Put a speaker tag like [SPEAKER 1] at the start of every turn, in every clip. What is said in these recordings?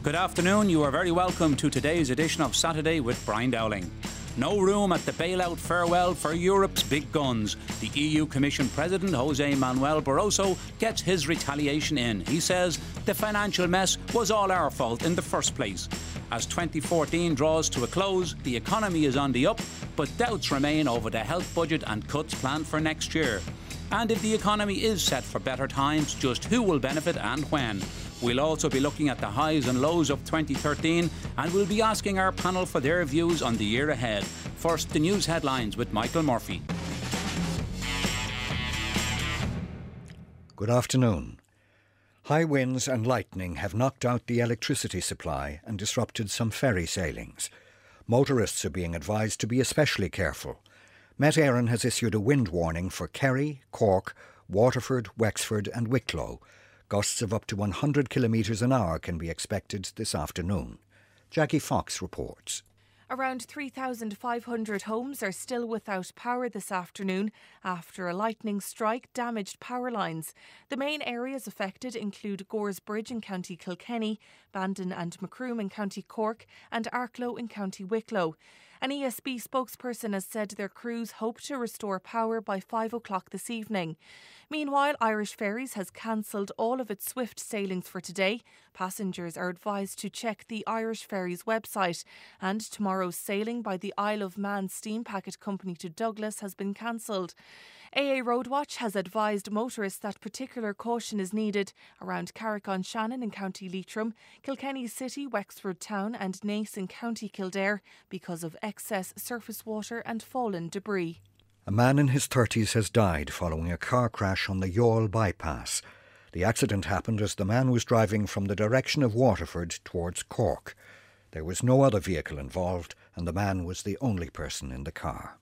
[SPEAKER 1] Good afternoon. You are very welcome to today's edition of Saturday with Brian Dowling. No room at the bailout farewell for Europe's big guns. The EU Commission President, Jose Manuel Barroso, gets his retaliation in. He says the financial mess was all our fault in the first place. As 2014 draws to a close, the economy is on the up, but doubts remain over the health budget and cuts planned for next year. And if the economy is set for better times, just who will benefit and when? We'll also be looking at the highs and lows of 2013, and we'll be asking our panel for their views on the year ahead. First, the news headlines with Michael Murphy.
[SPEAKER 2] Good afternoon. High winds and lightning have knocked out the electricity supply and disrupted some ferry sailings. Motorists are being advised to be especially careful. Met Éireann has issued a wind warning for Kerry, Cork, Waterford, Wexford and Wicklow. Gusts of up to 100 kilometres an hour can be expected this afternoon. Jackie Fox reports.
[SPEAKER 3] Around 3,500 homes are still without power this afternoon after a lightning strike damaged power lines. The main areas affected include Gores Bridge in County Kilkenny, Bandon and Macroom in County Cork and Arklow in County Wicklow. An ESB spokesperson has said their crews hope to restore power by 5 o'clock this evening. Meanwhile, Irish Ferries has cancelled all of its swift sailings for today. Passengers are advised to check the Irish Ferries website. And tomorrow's sailing by the Isle of Man Steam Packet Company to Douglas has been cancelled. AA Roadwatch has advised motorists that particular caution is needed around Carrick-on-Shannon in County Leitrim, Kilkenny City, Wexford Town and Naas in County Kildare because of excess surface water and fallen debris.
[SPEAKER 2] A man in his 30s has died following a car crash on the Youghal bypass. The accident happened as the man was driving from the direction of Waterford towards Cork. There was no other vehicle involved and the man was the only person in the car.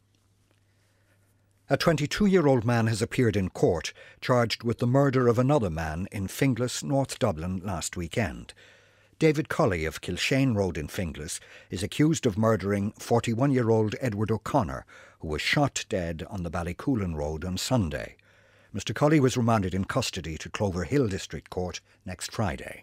[SPEAKER 2] A 22-year-old man has appeared in court charged with the murder of another man in Finglas, North Dublin last weekend. David Colley of Kilshane Road in Finglas is accused of murdering 41-year-old Edward O'Connor, who was shot dead on the Ballycoolan Road on Sunday. Mr Colley was remanded in custody to Clover Hill District Court next Friday.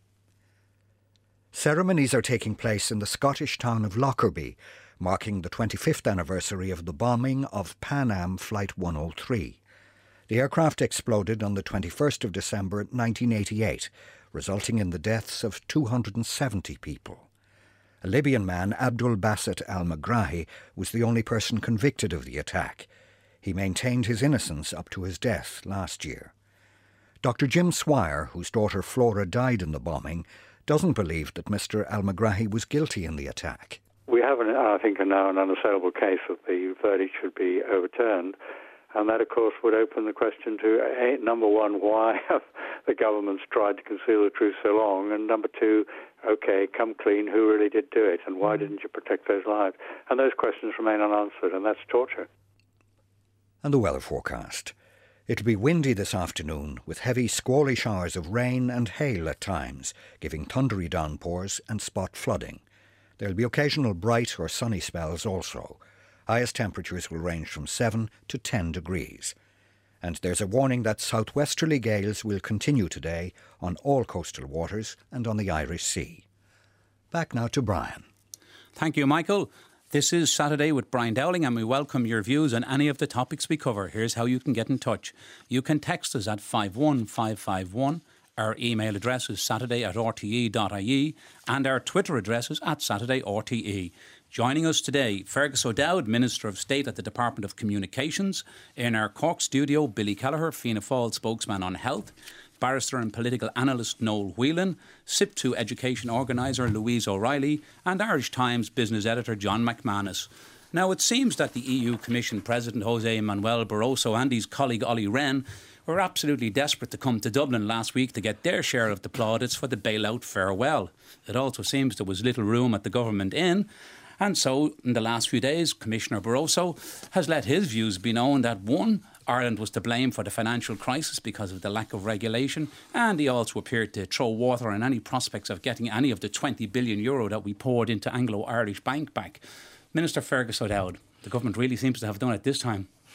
[SPEAKER 2] Ceremonies are taking place in the Scottish town of Lockerbie, marking the 25th anniversary of the bombing of Pan Am Flight 103. The aircraft exploded on the 21st of December 1988, resulting in the deaths of 270 people. A Libyan man, Abdul Basit al-Megrahi, was the only person convicted of the attack. He maintained his innocence up to his death last year. Dr Jim Swire, whose daughter Flora died in the bombing, doesn't believe that Mr al-Megrahi was guilty in the attack.
[SPEAKER 4] We have, I think, now an unassailable case that the verdict should be overturned. And that, of course, would open the question to, number one, why have the governments tried to conceal the truth so long? And number two, OK, come clean, who really did do it? And why didn't you protect those lives? And those questions remain unanswered, and that's torture.
[SPEAKER 2] And the weather forecast. It'll be windy this afternoon, with heavy squally showers of rain and hail at times, giving thundery downpours and spot flooding. There'll be occasional bright or sunny spells also. Highest temperatures will range from 7 to 10 degrees. And there's a warning that southwesterly gales will continue today on all coastal waters and on the Irish Sea. Back now to Brian.
[SPEAKER 1] Thank you, Michael. This is Saturday with Brian Dowling and we welcome your views on any of the topics we cover. Here's how you can get in touch. You can text us at 51551. Our email address is saturday@rte.ie and our Twitter address is @SaturdayRTE. Joining us today, Fergus O'Dowd, Minister of State at the Department of Communications. In our Cork studio, Billy Kelleher, Fianna Fáil spokesman on health. Barrister and political analyst Noel Whelan, SIP2 education organiser Louise O'Reilly and Irish Times business editor John McManus. Now, it seems that the EU Commission President Jose Manuel Barroso and his colleague Olli Rehn were absolutely desperate to come to Dublin last week to get their share of the plaudits for the bailout farewell. It also seems there was little room at the Government Inn. And so, in the last few days, Commissioner Barroso has let his views be known that, one, Ireland was to blame for the financial crisis because of the lack of regulation, and he also appeared to throw water on any prospects of getting any of the €20 billion that we poured into Anglo-Irish Bank back. Minister Fergus O'Dowd, the government really seems to have done it this time.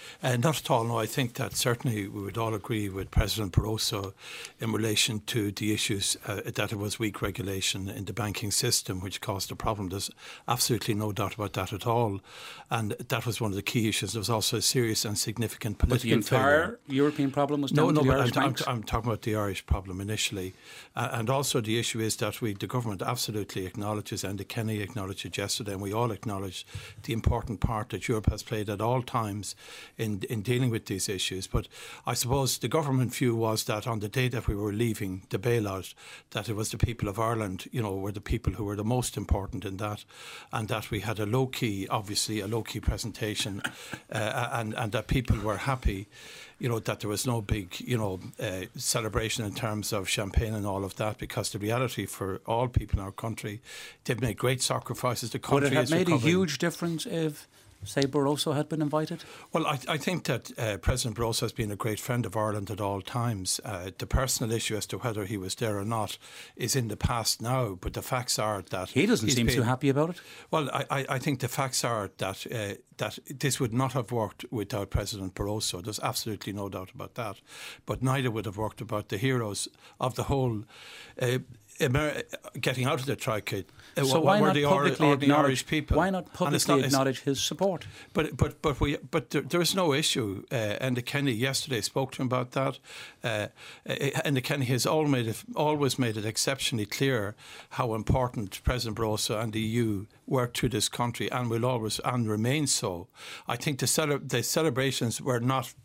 [SPEAKER 5] Not at all, no. I think that certainly we would all agree with President Barroso in relation to the issues that it was weak regulation in the banking system which caused the problem. There's absolutely no doubt about that at all. And that was one of the key issues. There was also a serious and significant political failure.
[SPEAKER 1] But the entire European problem was down to the Irish banks?
[SPEAKER 5] I'm talking about the Irish problem initially. And also the issue is that the government absolutely acknowledges, and Kenny acknowledged it yesterday, and we all acknowledge the important part that Europe has played at all times in dealing with these issues. But I suppose the government view was that on the day that we were leaving the bailout, that it was the people of Ireland, were the people who were the most important in that, and that we had a low-key presentation, and that people were happy, that there was no big, celebration in terms of champagne and all of that, because the reality for all people in our country, they've made great sacrifices. The country
[SPEAKER 1] would it have made
[SPEAKER 5] recovering.
[SPEAKER 1] a huge difference if, say, Barroso had been invited?
[SPEAKER 5] Well, I think that President Barroso has been a great friend of Ireland at all times. The personal issue as to whether he was there or not is in the past now, but the facts are that...
[SPEAKER 1] He doesn't seem too happy about it.
[SPEAKER 5] Well, I think the facts are that that this would not have worked without President Barroso. There's absolutely no doubt about that. But neither would have worked about the heroes of the whole... getting out of the Troika.
[SPEAKER 1] So why not publicly acknowledge
[SPEAKER 5] Irish people?
[SPEAKER 1] Why not publicly acknowledge his support?
[SPEAKER 5] But there is no issue. Enda Kenny yesterday spoke to him about that. Enda Kenny has always made it exceptionally clear how important President Barroso and the EU were to this country, and will always and remain so. I think the celebrations were not,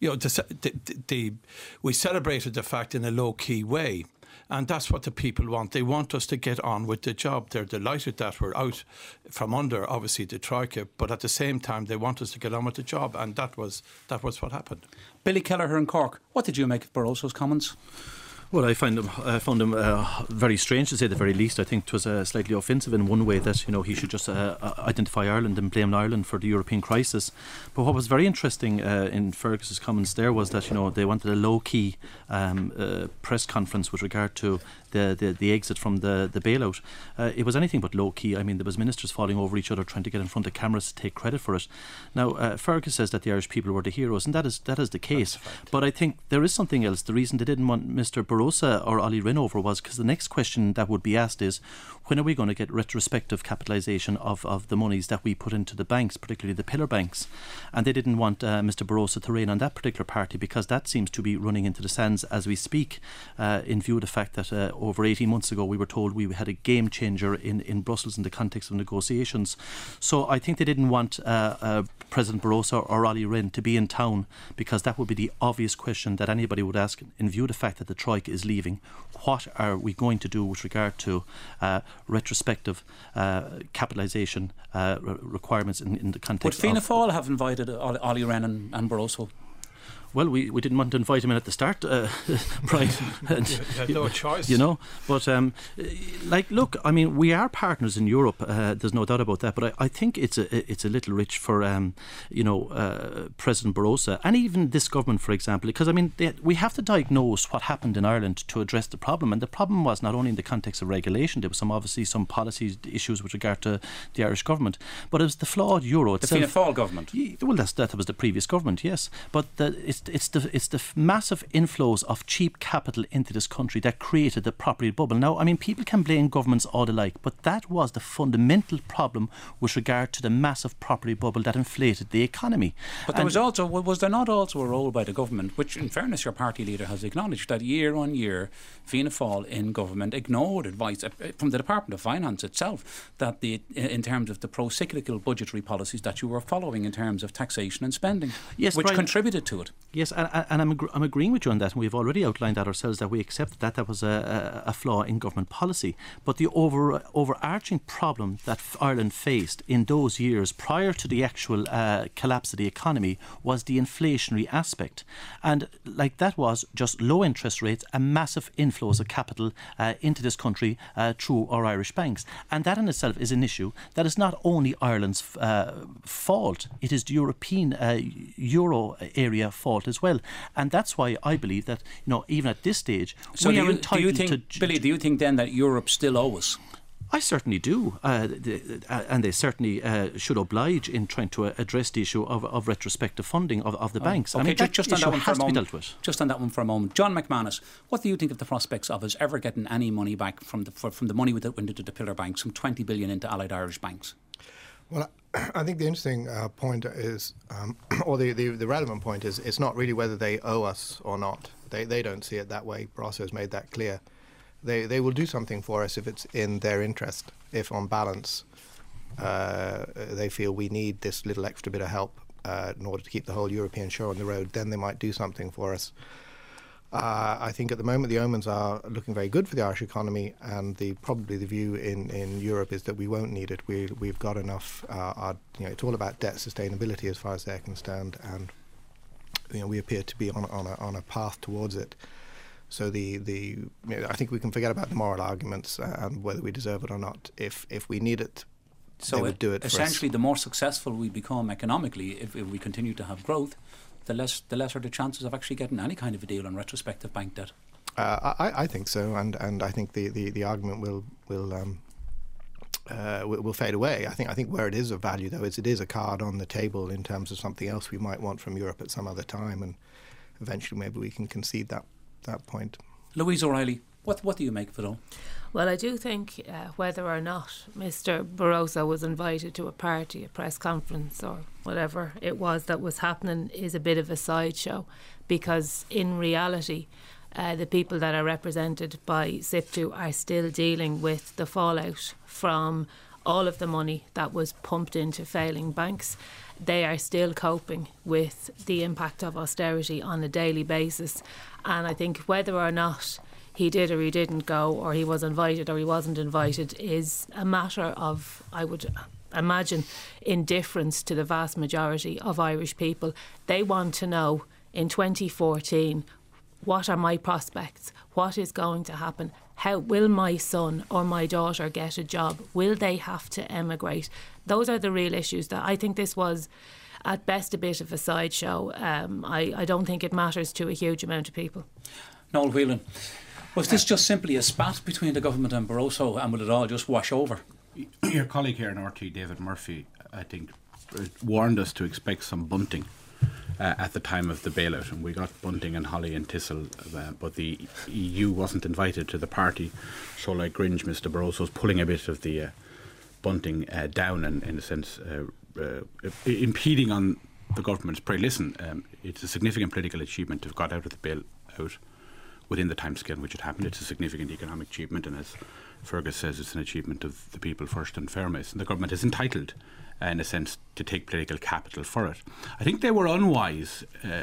[SPEAKER 5] we celebrated the fact in a low-key way. And that's what the people want. They want us to get on with the job. They're delighted that we're out from under, obviously, the Troika, but at the same time, they want us to get on with the job, and that was what happened.
[SPEAKER 1] Billy Kelleher in Cork, what did you make of Barroso's comments?
[SPEAKER 6] Well, I found them very strange, to say the very least. I think it was slightly offensive in one way that he should just identify Ireland and blame Ireland for the European crisis. But what was very interesting in Fergus's comments there was that they wanted a low-key press conference with regard to the exit from the bailout. It was anything but low-key. I mean, there was ministers falling over each other trying to get in front of cameras to take credit for it. Now, Fergus says that the Irish people were the heroes, and that is the case. But I think there is something else. The reason they didn't want Mr. Barroso or Ollie Rehn over was because the next question that would be asked is, when are we going to get retrospective capitalisation of the monies that we put into the banks, particularly the pillar banks? And they didn't want Mr. Barroso to rein on that particular party, because that seems to be running into the sands as we speak, in view of the fact that over 18 months ago we were told we had a game changer in Brussels in the context of negotiations. So I think they didn't want President Barroso or Ollie Rehn to be in town, because that would be the obvious question that anybody would ask in view of the fact that the Troika is leaving. What are we going to do with regard to retrospective capitalisation requirements in the context?
[SPEAKER 1] Would Fianna Fáil have invited Ollie Rehn and Barroso?
[SPEAKER 6] Well, we didn't want to invite him in at the start, Brian.
[SPEAKER 5] No choice.
[SPEAKER 6] But look, I mean, we are partners in Europe. There's no doubt about that. But I think it's a little rich for President Barroso and even this government, for example, because I mean we have to diagnose what happened in Ireland to address the problem, and the problem was not only in the context of regulation. There was obviously some policy issues with regard to the Irish government, but it was the flawed euro itself.
[SPEAKER 1] The Fianna Fáil government.
[SPEAKER 6] Well, that was the previous government, yes, but it's the massive inflows of cheap capital into this country that created the property bubble. Now, I mean, people can blame governments all they like, but that was the fundamental problem with regard to the massive property bubble that inflated the economy.
[SPEAKER 1] But there was there not also a role by the government, which in fairness your party leader has acknowledged, that year on year Fianna Fáil in government ignored advice from the Department of Finance itself, that in terms of the pro-cyclical budgetary policies that you were following in terms of taxation and spending, which contributed to it.
[SPEAKER 6] Yes, and I'm agreeing with you on that, and we've already outlined that ourselves, that we accept that was a flaw in government policy. But the overarching problem that Ireland faced in those years prior to the actual collapse of the economy was the inflationary aspect. And that was just low interest rates and massive inflows of capital into this country through our Irish banks. And that in itself is an issue that is not only Ireland's fault, it is the European euro area fault as well. And that's why I believe that, even at this stage,
[SPEAKER 1] so we are entitled to... Billy, do you think then that Europe still owes?
[SPEAKER 6] I certainly do, and they certainly should oblige in trying to address the issue of retrospective funding of the banks.
[SPEAKER 1] Okay,
[SPEAKER 6] I mean,
[SPEAKER 1] just on that one for a moment.
[SPEAKER 6] Just
[SPEAKER 1] on that one for a moment, John McManus, what do you think of the prospects of us ever getting any money back from the money that went into the pillar banks, some 20 billion into Allied Irish banks?
[SPEAKER 7] Well, I think the interesting point is, or the relevant point is, it's not really whether they owe us or not. They don't see it that way. Barroso has made that clear. They will do something for us if it's in their interest. If on balance they feel we need this little extra bit of help in order to keep the whole European show on the road, then they might do something for us. I think at the moment the omens are looking very good for the Irish economy, and probably the view in Europe is that we won't need it. We've got enough. It's all about debt sustainability as far as they're concerned, and we appear to be on a path towards it. So I think we can forget about the moral arguments and whether we deserve it or not. If we need it, they would do it for us.
[SPEAKER 1] Essentially, the more successful we become economically, if we continue to have growth, the lesser the chances of actually getting any kind of a deal on retrospective bank debt.
[SPEAKER 7] I think so, and I think the argument will fade away. I think where it is of value, though, is it is a card on the table in terms of something else we might want from Europe at some other time, and eventually maybe we can concede that point.
[SPEAKER 1] Louise O'Reilly, what do you make of it all?
[SPEAKER 8] Well, I do think whether or not Mr. Barroso was invited to a party, a press conference or whatever it was that was happening is a bit of a sideshow, because in reality the people that are represented by SIPTU are still dealing with the fallout from all of the money that was pumped into failing banks. They are still coping with the impact of austerity on a daily basis. And I think whether or not he did or he didn't go, or he was invited or he wasn't invited, is a matter of, I would imagine, indifference to the vast majority of Irish people. They want to know in 2014, what are my prospects? What is going to happen? How will my son or my daughter get a job? Will they have to emigrate? Those are the real issues. That I think this was at best a bit of a sideshow. I don't think it matters to a huge amount of people.
[SPEAKER 1] Noel Whelan, was this just simply a spat between the government and Barroso, and will it all just wash over?
[SPEAKER 9] Your colleague here in RT, David Murphy, I think warned us to expect some bunting at the time of the bailout, and we got bunting and holly and thistle, but the EU wasn't invited to the party. So like Gringe, Mr. Barroso's pulling a bit of the bunting down and in a sense impeding on the government's prey. Listen, it's a significant political achievement to have got out of the bailout within the timescale in which it happened. It's a significant economic achievement, and as Fergus says, it's an achievement of the people first and foremost, and the government is entitled in a sense to take political capital for it. I think they were unwise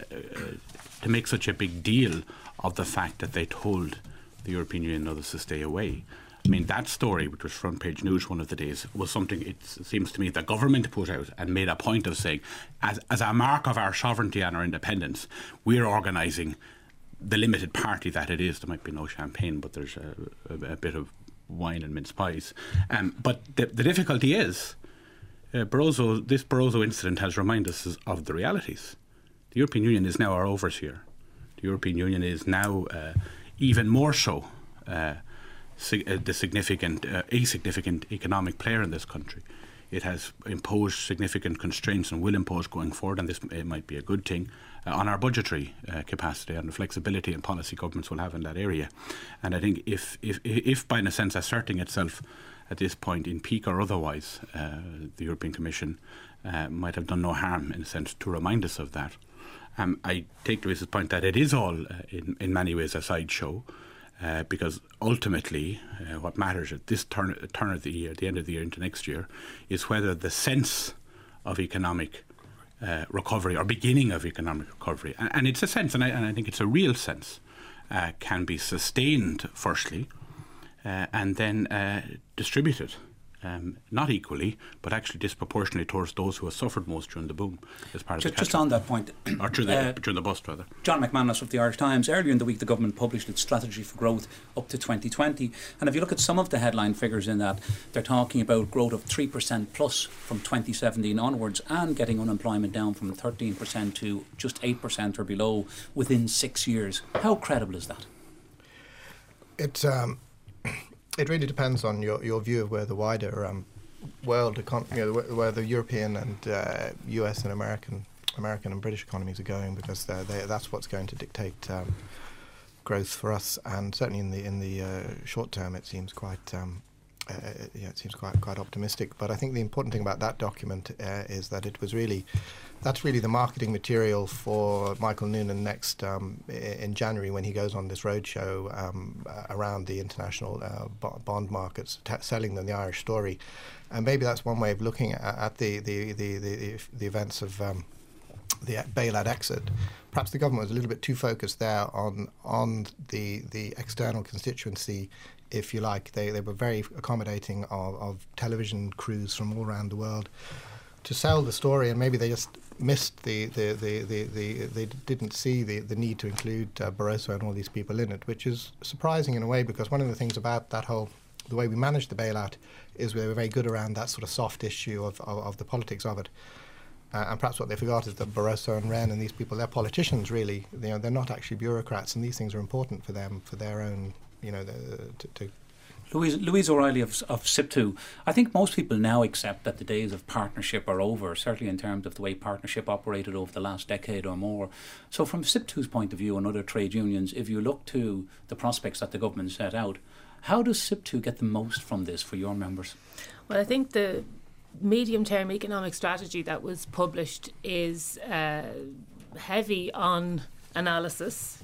[SPEAKER 9] to make such a big deal of the fact that they told the European Union and others to stay away. I mean, that story, which was front page news one of the days, was something, it seems to me, the government put out and made a point of saying, as a mark of our sovereignty and our independence, we're organising the limited party that it is. There might be no champagne, but there's a bit of wine and mince pies. But the difficulty is, this Barroso incident has reminded us of the realities. The European Union is now our overseer. The European Union is now even more so a significant economic player in this country. It has imposed significant constraints and will impose going forward, and this might be a good thing, on our budgetary capacity and the flexibility and policy governments will have in that area. And I think if by in a sense asserting itself at this point in peak or otherwise, the European Commission might have done no harm in a sense to remind us of that. I take Louise's point that it is all in many ways a sideshow, because ultimately what matters at this turn of the year, at the end of the year into next year, is whether the sense of economic recovery or beginning of economic recovery, and it's a sense, and I think it's a real sense, can be sustained firstly, and then distributed, not equally, but actually disproportionately towards those who have suffered most during the boom. As part of
[SPEAKER 1] just on that point,
[SPEAKER 9] or during the bust, rather.
[SPEAKER 1] John McManus of the Irish Times, earlier in the week the government published its strategy for growth up to 2020, and if you look at some of the headline figures in that, they're talking about growth of 3% plus from 2017 onwards, and getting unemployment down from 13% to just 8% or below within 6 years. How credible is that?
[SPEAKER 7] It really depends on your view of where the wider world, where the European and US and American and British economies are going, because that's what's going to dictate growth for us. And certainly in the short term, it seems quite quite optimistic. But I think the important thing about that document is that that's really the marketing material for Michael Noonan next in January, when he goes on this roadshow around the international bond markets, selling them the Irish story. And maybe that's one way of looking at the events of the bailout exit. Perhaps the government was a little bit too focused there on the external constituency, if you like. They were very accommodating of television crews from all around the world to sell the story, and maybe they just missed they didn't see the need to include Barroso and all these people in it, which is surprising in a way, because one of the things about the way we managed the bailout is we were very good around that sort of soft issue of the politics of it. And perhaps what they forgot is that Barroso and Wren and these people, they're politicians really. They're not actually bureaucrats, and these things are important for them, for their own, to
[SPEAKER 1] Louise O'Reilly of SIPTU, I think most people now accept that the days of partnership are over, certainly in terms of the way partnership operated over the last decade or more. So from SIPTU's point of view and other trade unions, if you look to the prospects that the government set out, how does SIPTU get the most from this for your members?
[SPEAKER 8] Well, I think the medium-term economic strategy that was published is heavy on analysis,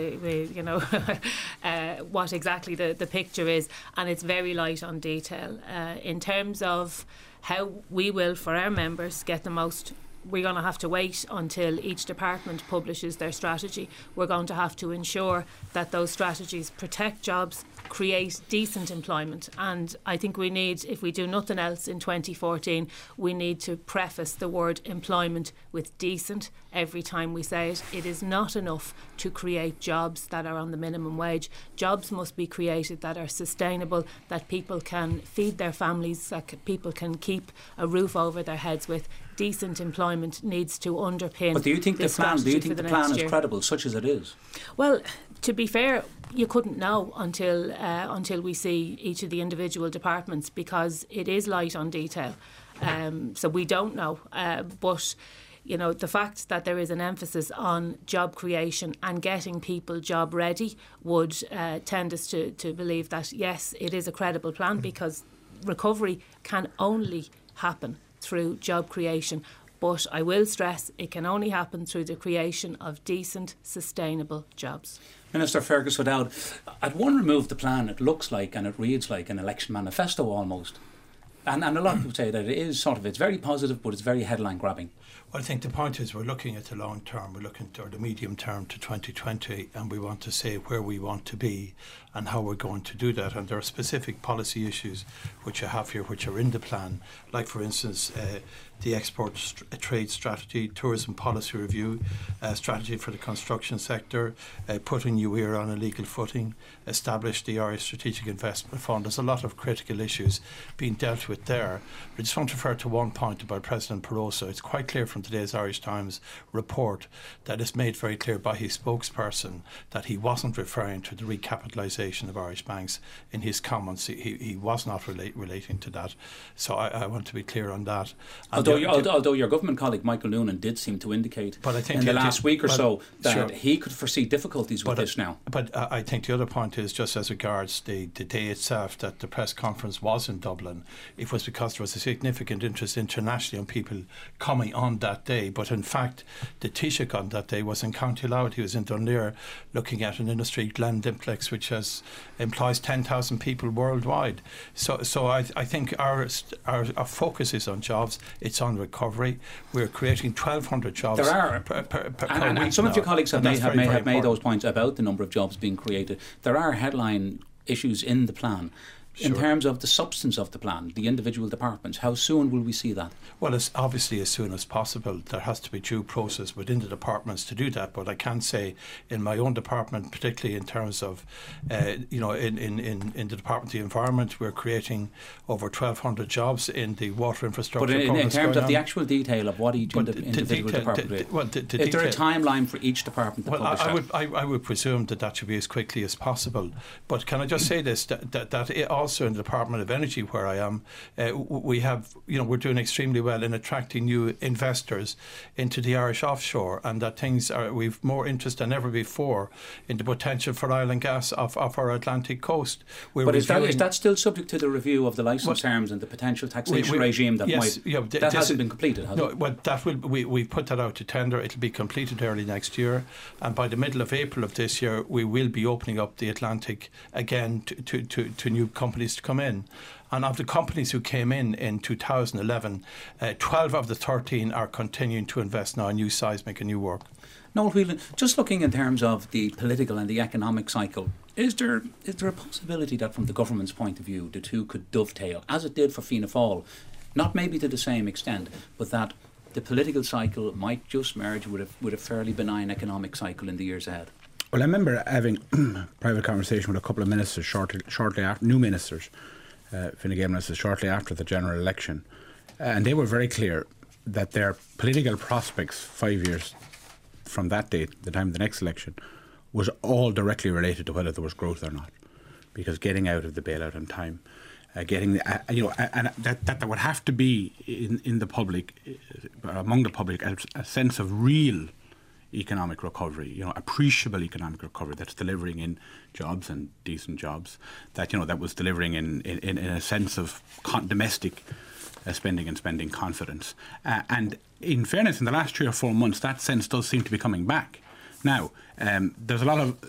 [SPEAKER 8] what exactly the picture is, and it's very light on detail. In terms of how we will, for our members, get the most, we're going to have to wait until each department publishes their strategy. We're going to have to ensure that those strategies protect jobs, create decent employment, and I think we need, if we do nothing else in 2014, we need to preface the word employment with decent every time we say it. It is not enough to create jobs that are on the minimum wage. Jobs must be created that are sustainable, that people can feed their families, that people can keep a roof over their heads with. Decent employment needs to underpin.
[SPEAKER 1] But do you think the plan is credible, such as it is?
[SPEAKER 8] Well, to be fair, you couldn't know until we see each of the individual departments, because it is light on detail. So we don't know. But the fact that there is an emphasis on job creation and getting people job ready would tend us to believe that, yes, it is a credible plan, because recovery can only happen through job creation. But I will stress, it can only happen through the creation of decent, sustainable jobs.
[SPEAKER 1] Minister Fergus O'Dowd, at one remove the plan, it looks like and it reads like an election manifesto almost. And a lot of people say that it is it's very positive, but it's very headline grabbing.
[SPEAKER 5] Well, I think the point is we're looking at the long term, we're looking toward the medium term to 2020, and we want to say where we want to be and how we're going to do that. And there are specific policy issues which I have here which are in the plan, like, for instance, the export trade strategy, tourism policy review, strategy for the construction sector, putting New Era on a legal footing, establish the Irish Strategic Investment Fund. There's a lot of critical issues being dealt with there. I just want to refer to one point about President Barroso. It's quite clear from today's Irish Times report that it's made very clear by his spokesperson that he wasn't referring to the recapitalisation of Irish banks in his comments. He was not relating to that. So I want to be clear on that.
[SPEAKER 1] Although your government colleague Michael Noonan did seem to indicate in the last week or so that he could foresee difficulties with this now.
[SPEAKER 5] But I think the other point is, just as regards the day itself, that the press conference was in Dublin. It was because there was a significant interest internationally on people coming on that day. But in fact, the Taoiseach on that day was in County Louth. He was in Dunleer looking at an industry, Glendimplex, which employs 10,000 people worldwide. So I think our focus is on jobs. It's on recovery. We're creating 1,200 jobs.
[SPEAKER 1] There are,
[SPEAKER 5] per
[SPEAKER 1] and
[SPEAKER 5] week
[SPEAKER 1] some
[SPEAKER 5] now,
[SPEAKER 1] of your colleagues may have made those points about the number of jobs being created. There are headline issues in the plan. In terms of the substance of the plan, the individual departments, how soon will we see that?
[SPEAKER 5] Well, it's obviously as soon as possible. There has to be due process within the departments to do that. But I can say in my own department, particularly in terms of, in the Department of the Environment, we're creating over 1,200 jobs in the water infrastructure.
[SPEAKER 1] But in terms of the actual detail of what each individual department is there a timeline for each department to publish
[SPEAKER 5] I would presume that should be as quickly as possible. But can I just say this, that also in the Department of Energy, where I am, we have, we're doing extremely well in attracting new investors into the Irish offshore, and that we've more interest than ever before in the potential for oil and gas off our Atlantic coast.
[SPEAKER 1] But is that still subject to the review of the licence terms and the potential taxation regime that hasn't been completed, has it?
[SPEAKER 5] Well, we put that out to tender. It'll be completed early next year, and by the middle of April of this year, we will be opening up the Atlantic again to new companies to come in. And of the companies who came in 2011, 12 of the 13 are continuing to invest now in new seismic and new work.
[SPEAKER 1] Noel Whelan, just looking in terms of the political and the economic cycle, is there a possibility that from the government's point of view the two could dovetail, as it did for Fianna Fáil, not maybe to the same extent, but that the political cycle might just merge with a fairly benign economic cycle in the years ahead?
[SPEAKER 9] Well, I remember having private conversation with a couple of ministers shortly after, new ministers, Fine Gael ministers, shortly after the general election, and they were very clear that their political prospects 5 years from that date, the time of the next election, was all directly related to whether there was growth or not, because getting out of the bailout on time, and that there would have to be in the public, among the public, a sense of real economic recovery, appreciable economic recovery that's delivering in jobs and decent jobs, that was delivering in a sense of domestic spending and spending confidence. And in fairness, in the last 3 or 4 months, that sense does seem to be coming back. Now, there's a lot of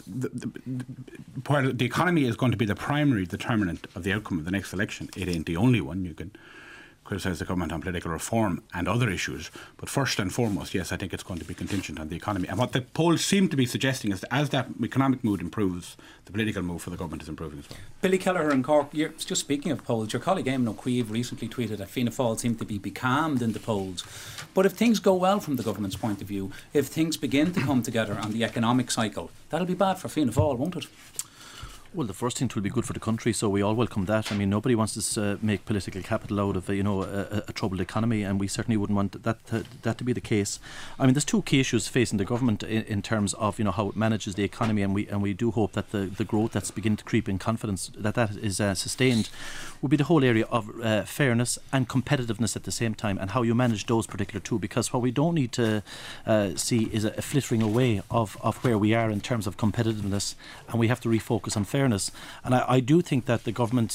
[SPEAKER 9] where the economy is going to be the primary determinant of the outcome of the next election. It ain't the only one. You can criticise the government on political reform and other issues, but first and foremost, yes, I think it's going to be contingent on the economy. And what the polls seem to be suggesting is that as that economic mood improves, the political mood for the government is improving as well.
[SPEAKER 1] Billy Kelleher in Cork, just speaking of polls, your colleague Eamon O'Queeve recently tweeted that Fianna Fáil seemed to be becalmed in the polls. But if things go well from the government's point of view, if things begin to come together on the economic cycle, that'll be bad for Fianna Fáil, won't it?
[SPEAKER 6] Well, the first thing will be good for the country, so we all welcome that. I mean, nobody wants to make political capital out of a troubled economy, and we certainly wouldn't want that to be the case. I mean, there's two key issues facing the government in terms of how it manages the economy, and we do hope that the growth that's beginning to creep in confidence that is sustained will be the whole area of fairness and competitiveness at the same time, and how you manage those particular two. Because what we don't need to see is a flittering away of where we are in terms of competitiveness, and we have to refocus on fairness. And I do think that the government,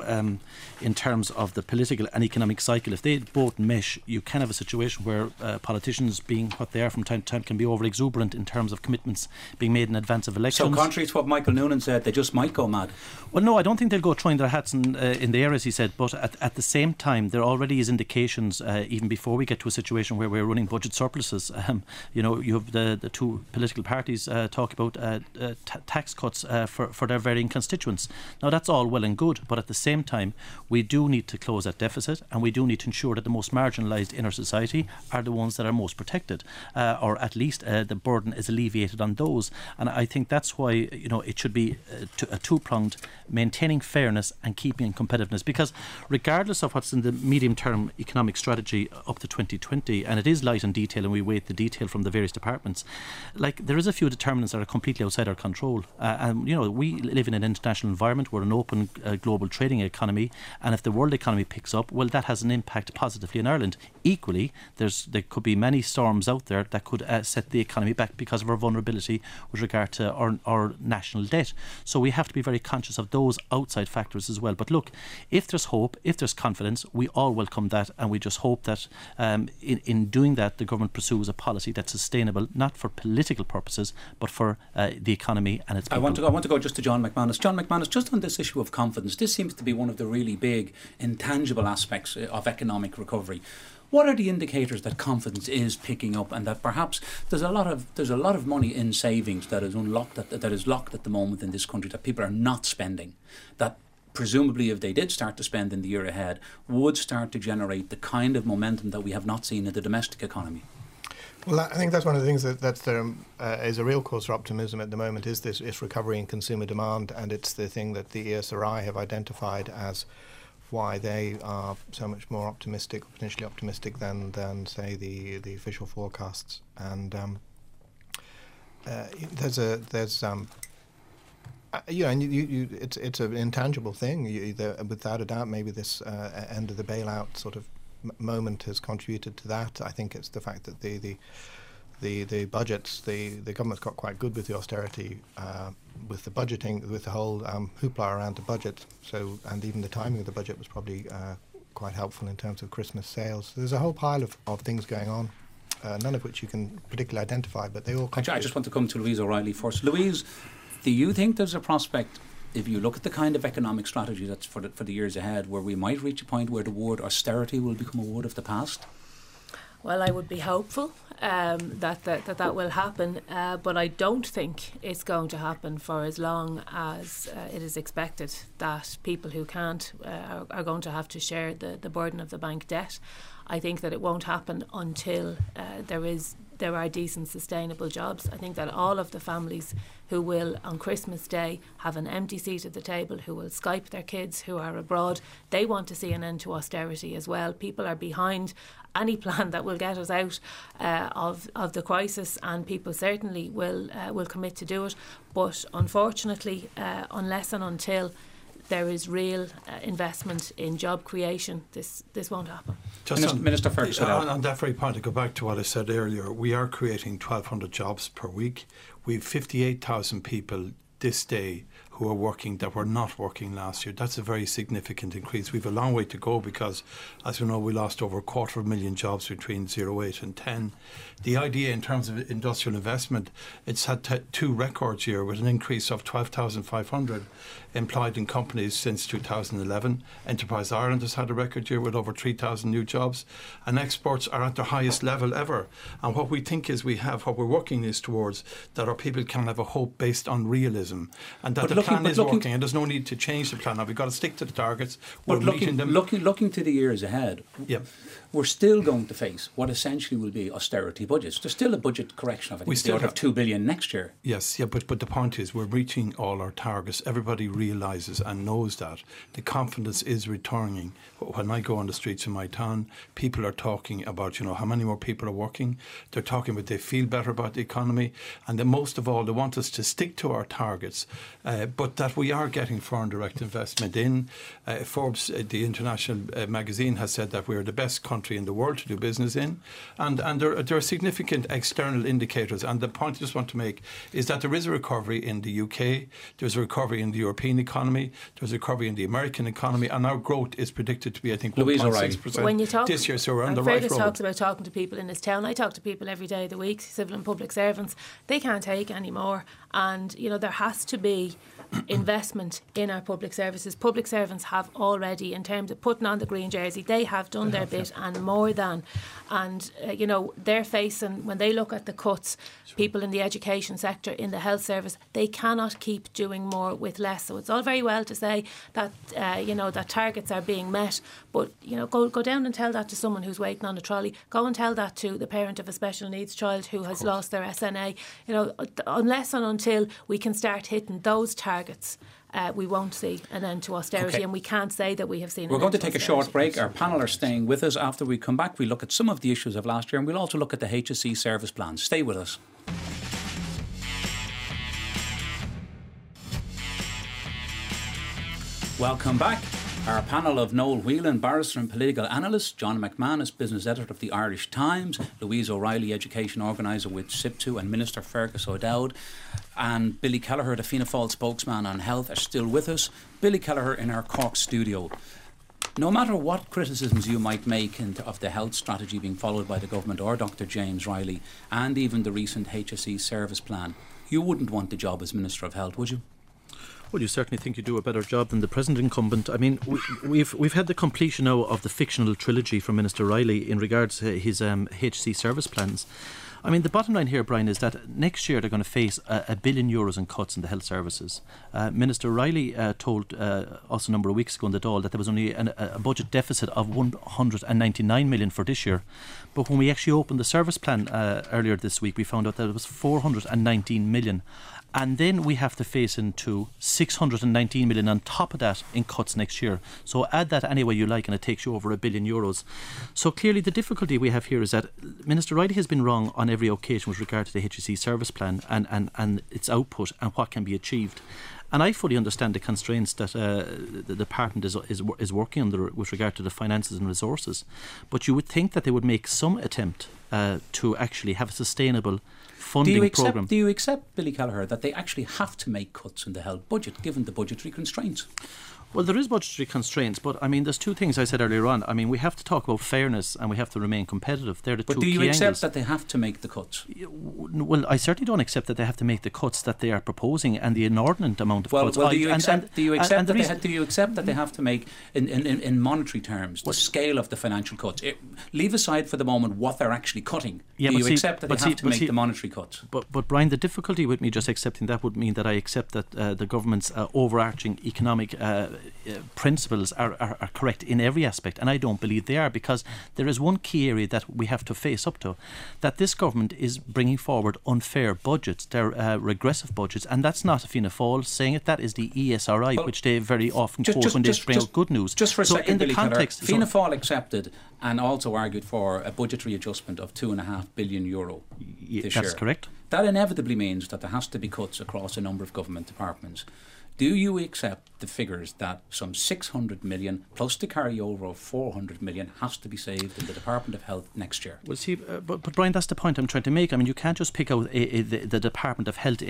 [SPEAKER 6] in terms of the political and economic cycle, if they both mesh, you can have a situation where politicians, being what they are from time to time, can be over exuberant in terms of commitments being made in advance of elections.
[SPEAKER 1] So contrary to what Michael Noonan said, they just might go mad.
[SPEAKER 6] Well, no, I don't think they'll go throwing their hats in the air, as he said, but at the same time there already is indications, even before we get to a situation where we're running budget surpluses. You have the two political parties talk about tax cuts for their varying constituents. Now, that's all well and good, but at the same time we do need to close that deficit, and we do need to ensure that the most marginalised in our society are the ones that are most protected, or at least the burden is alleviated on those. And I think that's why it should be a two-pronged, maintaining fairness and keeping competitiveness, because regardless of what's in the medium-term economic strategy up to 2020, and it is light on detail and we wait the detail from the various departments, there is a few determinants that are completely outside our control, and we live in an international environment. We're an open global trading economy, and if the world economy picks up, well, that has an impact positively in Ireland. Equally, there could be many storms out there that could set the economy back because of our vulnerability with regard to our national debt. So we have to be very conscious of those outside factors as well. But look, if there's hope, if there's confidence, we all welcome that, and we just hope that in doing that, the government pursues a policy that's sustainable, not for political purposes, but for the economy and its people.
[SPEAKER 1] I want to go just to John McManus. John McManus, just on this issue of confidence, this seems to be one of the really big intangible aspects of economic recovery. What are the indicators that confidence is picking up, and that perhaps there's a lot of money in savings that is unlocked, that is locked at the moment in this country, that people are not spending, that presumably if they did start to spend in the year ahead would start to generate the kind of momentum that we have not seen in the domestic economy?
[SPEAKER 7] Well, I think that's one of the things that is a real cause for optimism at the moment, is recovery in consumer demand, and it's the thing that the ESRI have identified as why they are so much more optimistic, or potentially optimistic, than say the official forecasts. And it's an intangible thing. Without a doubt, maybe this end of the bailout sort of moment has contributed to that. I think it's the fact that the budgets, the government's got quite good with the austerity, with the budgeting, with the whole hoopla around the budget. So, and even the timing of the budget was probably quite helpful in terms of Christmas sales. There's a whole pile of things going on, none of which you can particularly identify, but they all contribute.
[SPEAKER 1] I just want to come to Louise O'Reilly first. Louise, do you think there's a prospect, if you look at the kind of economic strategy that's for the years ahead, where we might reach a point where the word austerity will become a word of the past?
[SPEAKER 8] Well, I would be hopeful that will happen, but I don't think it's going to happen for as long as it is expected that people who can't are going to have to share the burden of the bank debt. I think that it won't happen until there are decent, sustainable jobs. I think that all of the families who will, on Christmas Day, have an empty seat at the table, who will Skype their kids who are abroad, they want to see an end to austerity as well. People are behind any plan that will get us out of the crisis, and people certainly will commit to do it. But unfortunately, unless and until there is real investment in job creation, this won't happen.
[SPEAKER 5] Minister Ferguson. On that very point, to go back to what I said earlier, we are creating 1,200 jobs per week. We have 58,000 people this day who are working that were not working last year. That's a very significant increase. We have a long way to go because, as you know, we lost over 250,000 jobs between 08 and 10. The idea in terms of industrial investment, it's had two records here with an increase of 12,500 employed in companies since 2011. Enterprise Ireland has had a record year with over 3,000 new jobs, and exports are at their highest level ever. And what we think is what we're working is towards that our people can have a hope based on realism, and that the plan is working, and there's no need to change the plan. Now we've got to stick to the targets. We're meeting them.
[SPEAKER 1] Looking to the years ahead, we're still going to face what essentially will be austerity budgets. There's still a budget correction of the order of 2 billion next year.
[SPEAKER 5] Yes, but the point is we're reaching all our targets. Everybody realises and knows that. The confidence is returning. When I go on the streets of my town, people are talking about, how many more people are working. They're talking about they feel better about the economy, and then most of all, they want us to stick to our targets, but that we are getting foreign direct investment in. Forbes, the international magazine, has said that we're the best country in the world to do business in, and there are significant external indicators. And the point I just want to make is that there is a recovery in the UK, there's a recovery in the European economy, there's a recovery in the American economy, and our growth is predicted to be, I think, 1.6% this year. So we're on the right road.
[SPEAKER 8] Fergus talks about talking to people in his town. I talk to people every day of the week, civil and public servants. They can't take any more, and there has to be investment in our public services. Public servants have already, in terms of putting on the green jersey, they have done their bit and more than. And, they're facing, when they look at the cuts, people in the education sector, in the health service, they cannot keep doing more with less. So it's all very well to say that, that targets are being met, but, go down and tell that to someone who's waiting on a trolley. Go and tell that to the parent of a special needs child who has lost their SNA. Unless and until we can start hitting those targets, we won't see an end to austerity, and we can't say that we have seen.
[SPEAKER 1] We're going to take a short break. Our panel are staying with us. After we come back, we look at some of the issues of last year, and we'll also look at the HSE service plans. Stay with us. Welcome back. Our panel of Noel Whelan, barrister and political analyst, John McManus, business editor of the Irish Times, Louise O'Reilly, education organiser with SIPTU, and Minister Fergus O'Dowd, and Billy Kelleher, the Fianna Fáil spokesman on health, are still with us. Billy Kelleher in our Cork studio. No matter what criticisms you might make of the health strategy being followed by the government or Dr. James Riley, and even the recent HSE service plan, you wouldn't want the job as Minister of Health, would you?
[SPEAKER 6] Well, you certainly think you do a better job than the present incumbent. I mean, we've had the completion now of the fictional trilogy from Minister Riley in regards to his HSE service plans. I mean, the bottom line here, Brian, is that next year they're going to face €1 billion in cuts in the health services. Minister Riley told us a number of weeks ago in the Dáil that there was only a budget deficit of 199 million for this year. But when we actually opened the service plan earlier this week, we found out that it was 419 million. And then we have to face into 619 million on top of that in cuts next year. So add that any way you like and it takes you over €1 billion. So clearly the difficulty we have here is that Minister Riley has been wrong on every occasion with regard to the HSE service plan and its output and what can be achieved. And I fully understand the constraints that the department is working under with regard to the finances and resources. But you would think that they would make some attempt to actually have a sustainable funding programme.
[SPEAKER 1] Do you accept, Billy Kelleher, that they actually have to make cuts in the health budget, given the budgetary constraints?
[SPEAKER 6] Well, there is budgetary constraints, but I mean, there's two things I said earlier on. I mean, we have to talk about fairness and we have to remain competitive. They're the two key angles. But do you accept
[SPEAKER 1] that they have to make the cuts?
[SPEAKER 6] Well, I certainly don't accept that they have to make the cuts that they are proposing and the inordinate amount of cuts.
[SPEAKER 1] Well, do you accept that they have to make, in monetary terms, the scale of the financial cuts? Leave aside for the moment what they're actually cutting. Do you accept that they have to make the monetary cuts?
[SPEAKER 6] But Brian, the difficulty with me just accepting that would mean that I accept that the government's overarching economic principles are correct in every aspect, and I don't believe they are, because there is one key area that we have to face up to, that this government is bringing forward unfair budgets. They're regressive budgets, and that's not Fianna Fáil saying it, that is the ESRI, which they very often quote when they bring out good news.
[SPEAKER 1] Just for a second, Billy Kelleher, Fianna Fáil accepted and also argued for a budgetary adjustment of €2.5 billion this year.
[SPEAKER 6] That's correct.
[SPEAKER 1] That inevitably means that there has to be cuts across a number of government departments. Do you accept the figures that some 600 million plus the carryover of 400 million has to be saved in the Department of Health next year?
[SPEAKER 6] Well, see, but Brian, that's the point I'm trying to make. I mean, you can't just pick out the Department of Health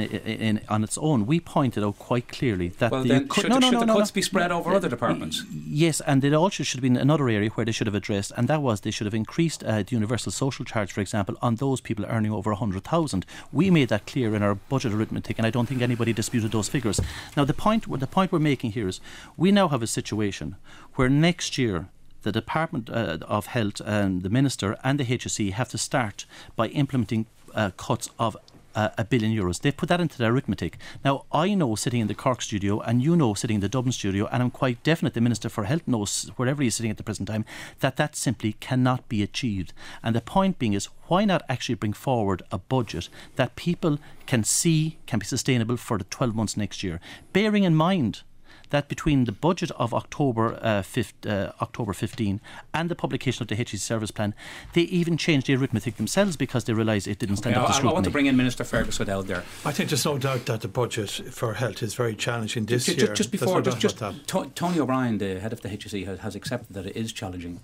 [SPEAKER 6] on its own. We pointed out quite clearly that
[SPEAKER 1] should the cuts be spread over other departments?
[SPEAKER 6] Yes, and it also should have been another area where they should have addressed, and that was they should have increased the universal social charge, for example, on those people earning over 100,000. We made that clear in our budget arithmetic, and I don't think anybody disputed those figures. Now, the point we're making here is we now have a situation where next year the Department of Health and the Minister and the HSE have to start by implementing cuts of €1 billion. They put that into their arithmetic. Now, I know sitting in the Cork studio, and you know sitting in the Dublin studio, and I'm quite definite the Minister for Health knows, wherever he's sitting at the present time, that simply cannot be achieved. And the point being is, why not actually bring forward a budget that people can see can be sustainable for the 12 months next year, bearing in mind that between the budget of October 15 and the publication of the HSE service plan, they even changed the arithmetic themselves because they realised it didn't stand up to scrutiny.
[SPEAKER 1] I want to bring in Minister Fergus Waddell there.
[SPEAKER 5] I think there's no doubt that the budget for health is very challenging this year.
[SPEAKER 1] Tony O'Brien, the head of the HSE, has accepted that it is challenging.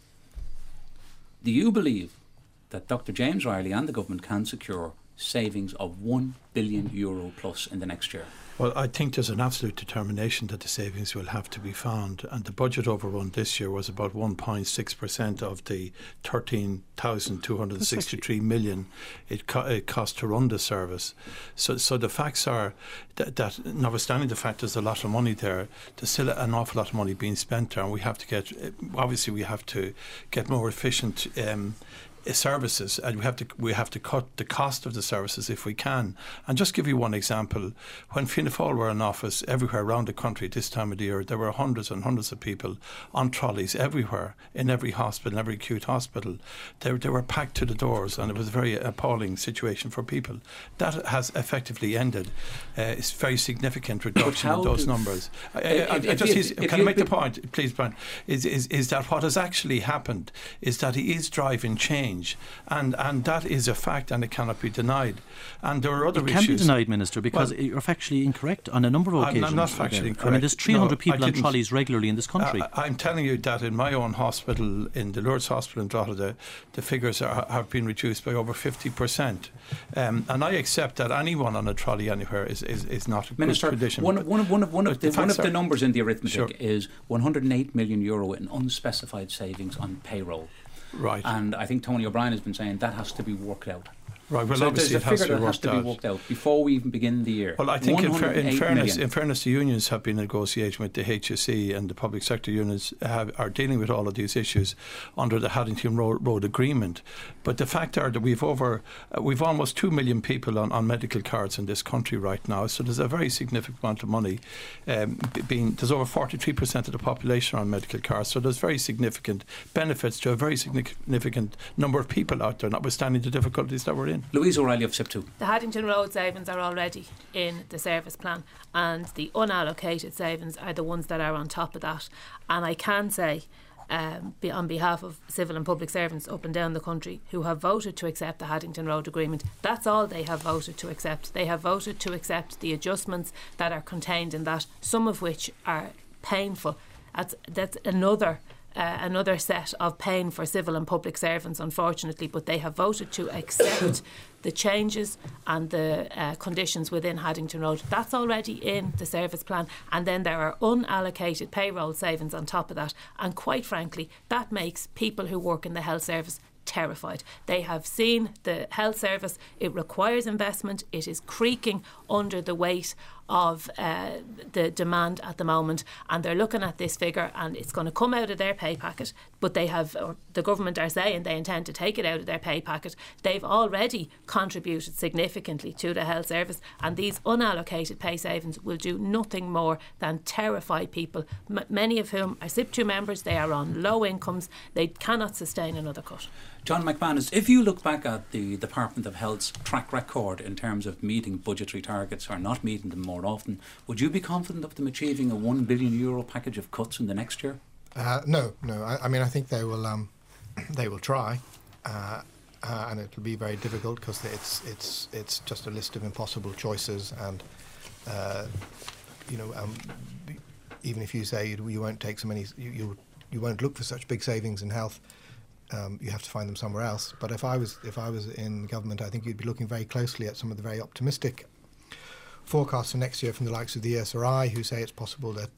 [SPEAKER 1] Do you believe that Dr. James Riley and the government can secure savings of €1 billion plus in the next year?
[SPEAKER 5] Well, I think there's an absolute determination that the savings will have to be found, and the budget overrun this year was about 1.6% of the 13,263 million it cost to run the service. So the facts are that notwithstanding the fact there's a lot of money there, there's still an awful lot of money being spent there, and we have to get more efficient services, and we have to cut the cost of the services if we can. And just give you one example, when Fianna Fáil were in office, everywhere around the country at this time of the year, there were hundreds and hundreds of people on trolleys everywhere, in every hospital, in every acute hospital. They were packed to the doors, and it was a very appalling situation for people. That has effectively ended. It's a very significant reduction in those numbers. Can I make the point, please, Brian? Is that what has actually happened is that he is driving change. And that is a fact, and it cannot be denied. And there are other issues.
[SPEAKER 6] It can be denied, Minister, because you're factually incorrect on a number of occasions.
[SPEAKER 5] I'm not factually incorrect.
[SPEAKER 6] I mean, there's 300 people on trolleys regularly in this country.
[SPEAKER 5] I'm telling you that in my own hospital, in the Lourdes Hospital in Drogheda, the figures have been reduced by over 50%. And I accept that anyone on a trolley anywhere is not a
[SPEAKER 1] Minister,
[SPEAKER 5] good condition.
[SPEAKER 1] One of the numbers in the arithmetic is €108 million in unspecified savings on payroll.
[SPEAKER 5] Right.
[SPEAKER 1] And I think Tony O'Brien has been saying that has to be worked out.
[SPEAKER 5] Right. Well,
[SPEAKER 1] so
[SPEAKER 5] obviously
[SPEAKER 1] there's a figure that has to be worked out before we even begin the year.
[SPEAKER 5] Well, I think in fairness, the unions have been negotiating with the HSE, and the public sector unions are dealing with all of these issues under the Haddington Road Agreement. But the fact are that we've almost 2 million people on medical cards in this country right now. So there's a very significant amount of money there's over 43% of the population on medical cards. So there's very significant benefits to a very significant number of people out there, notwithstanding the difficulties that we're in.
[SPEAKER 1] Louise O'Reilly of SIP2.
[SPEAKER 8] The Haddington Road savings are already in the service plan, and the unallocated savings are the ones that are on top of that. And I can say on behalf of civil and public servants up and down the country who have voted to accept the Haddington Road Agreement. That's all they have voted to accept. They have voted to accept the adjustments that are contained in that, some of which are painful. That's another set of pain for civil and public servants, unfortunately, but they have voted to accept the changes and the conditions within Haddington Road. That's already in the service plan, and then there are unallocated payroll savings on top of that, and quite frankly that makes people who work in the health service terrified. They have seen the health service, it requires investment, it is creaking under the weight of the demand at the moment, and they're looking at this figure and it's going to come out of their pay packet, but the government are saying they intend to take it out of their pay packet. They've already contributed significantly to the health service, and these unallocated pay savings will do nothing more than terrify people, many of whom are SIP2 members. They are on low incomes, they cannot sustain another cut.
[SPEAKER 1] John McManus, if you look back at the Department of Health's track record in terms of meeting budgetary targets or not meeting them more often, would you be confident of them achieving a €1 billion package of cuts in the next year?
[SPEAKER 7] No. I mean, I think they will try, and it'll be very difficult because it's just a list of impossible choices, and even if you say you won't take so many, you won't look for such big savings in health. You have to find them somewhere else. But if I was in government, I think you'd be looking very closely at some of the very optimistic forecasts for next year from the likes of the ESRI, who say it's possible that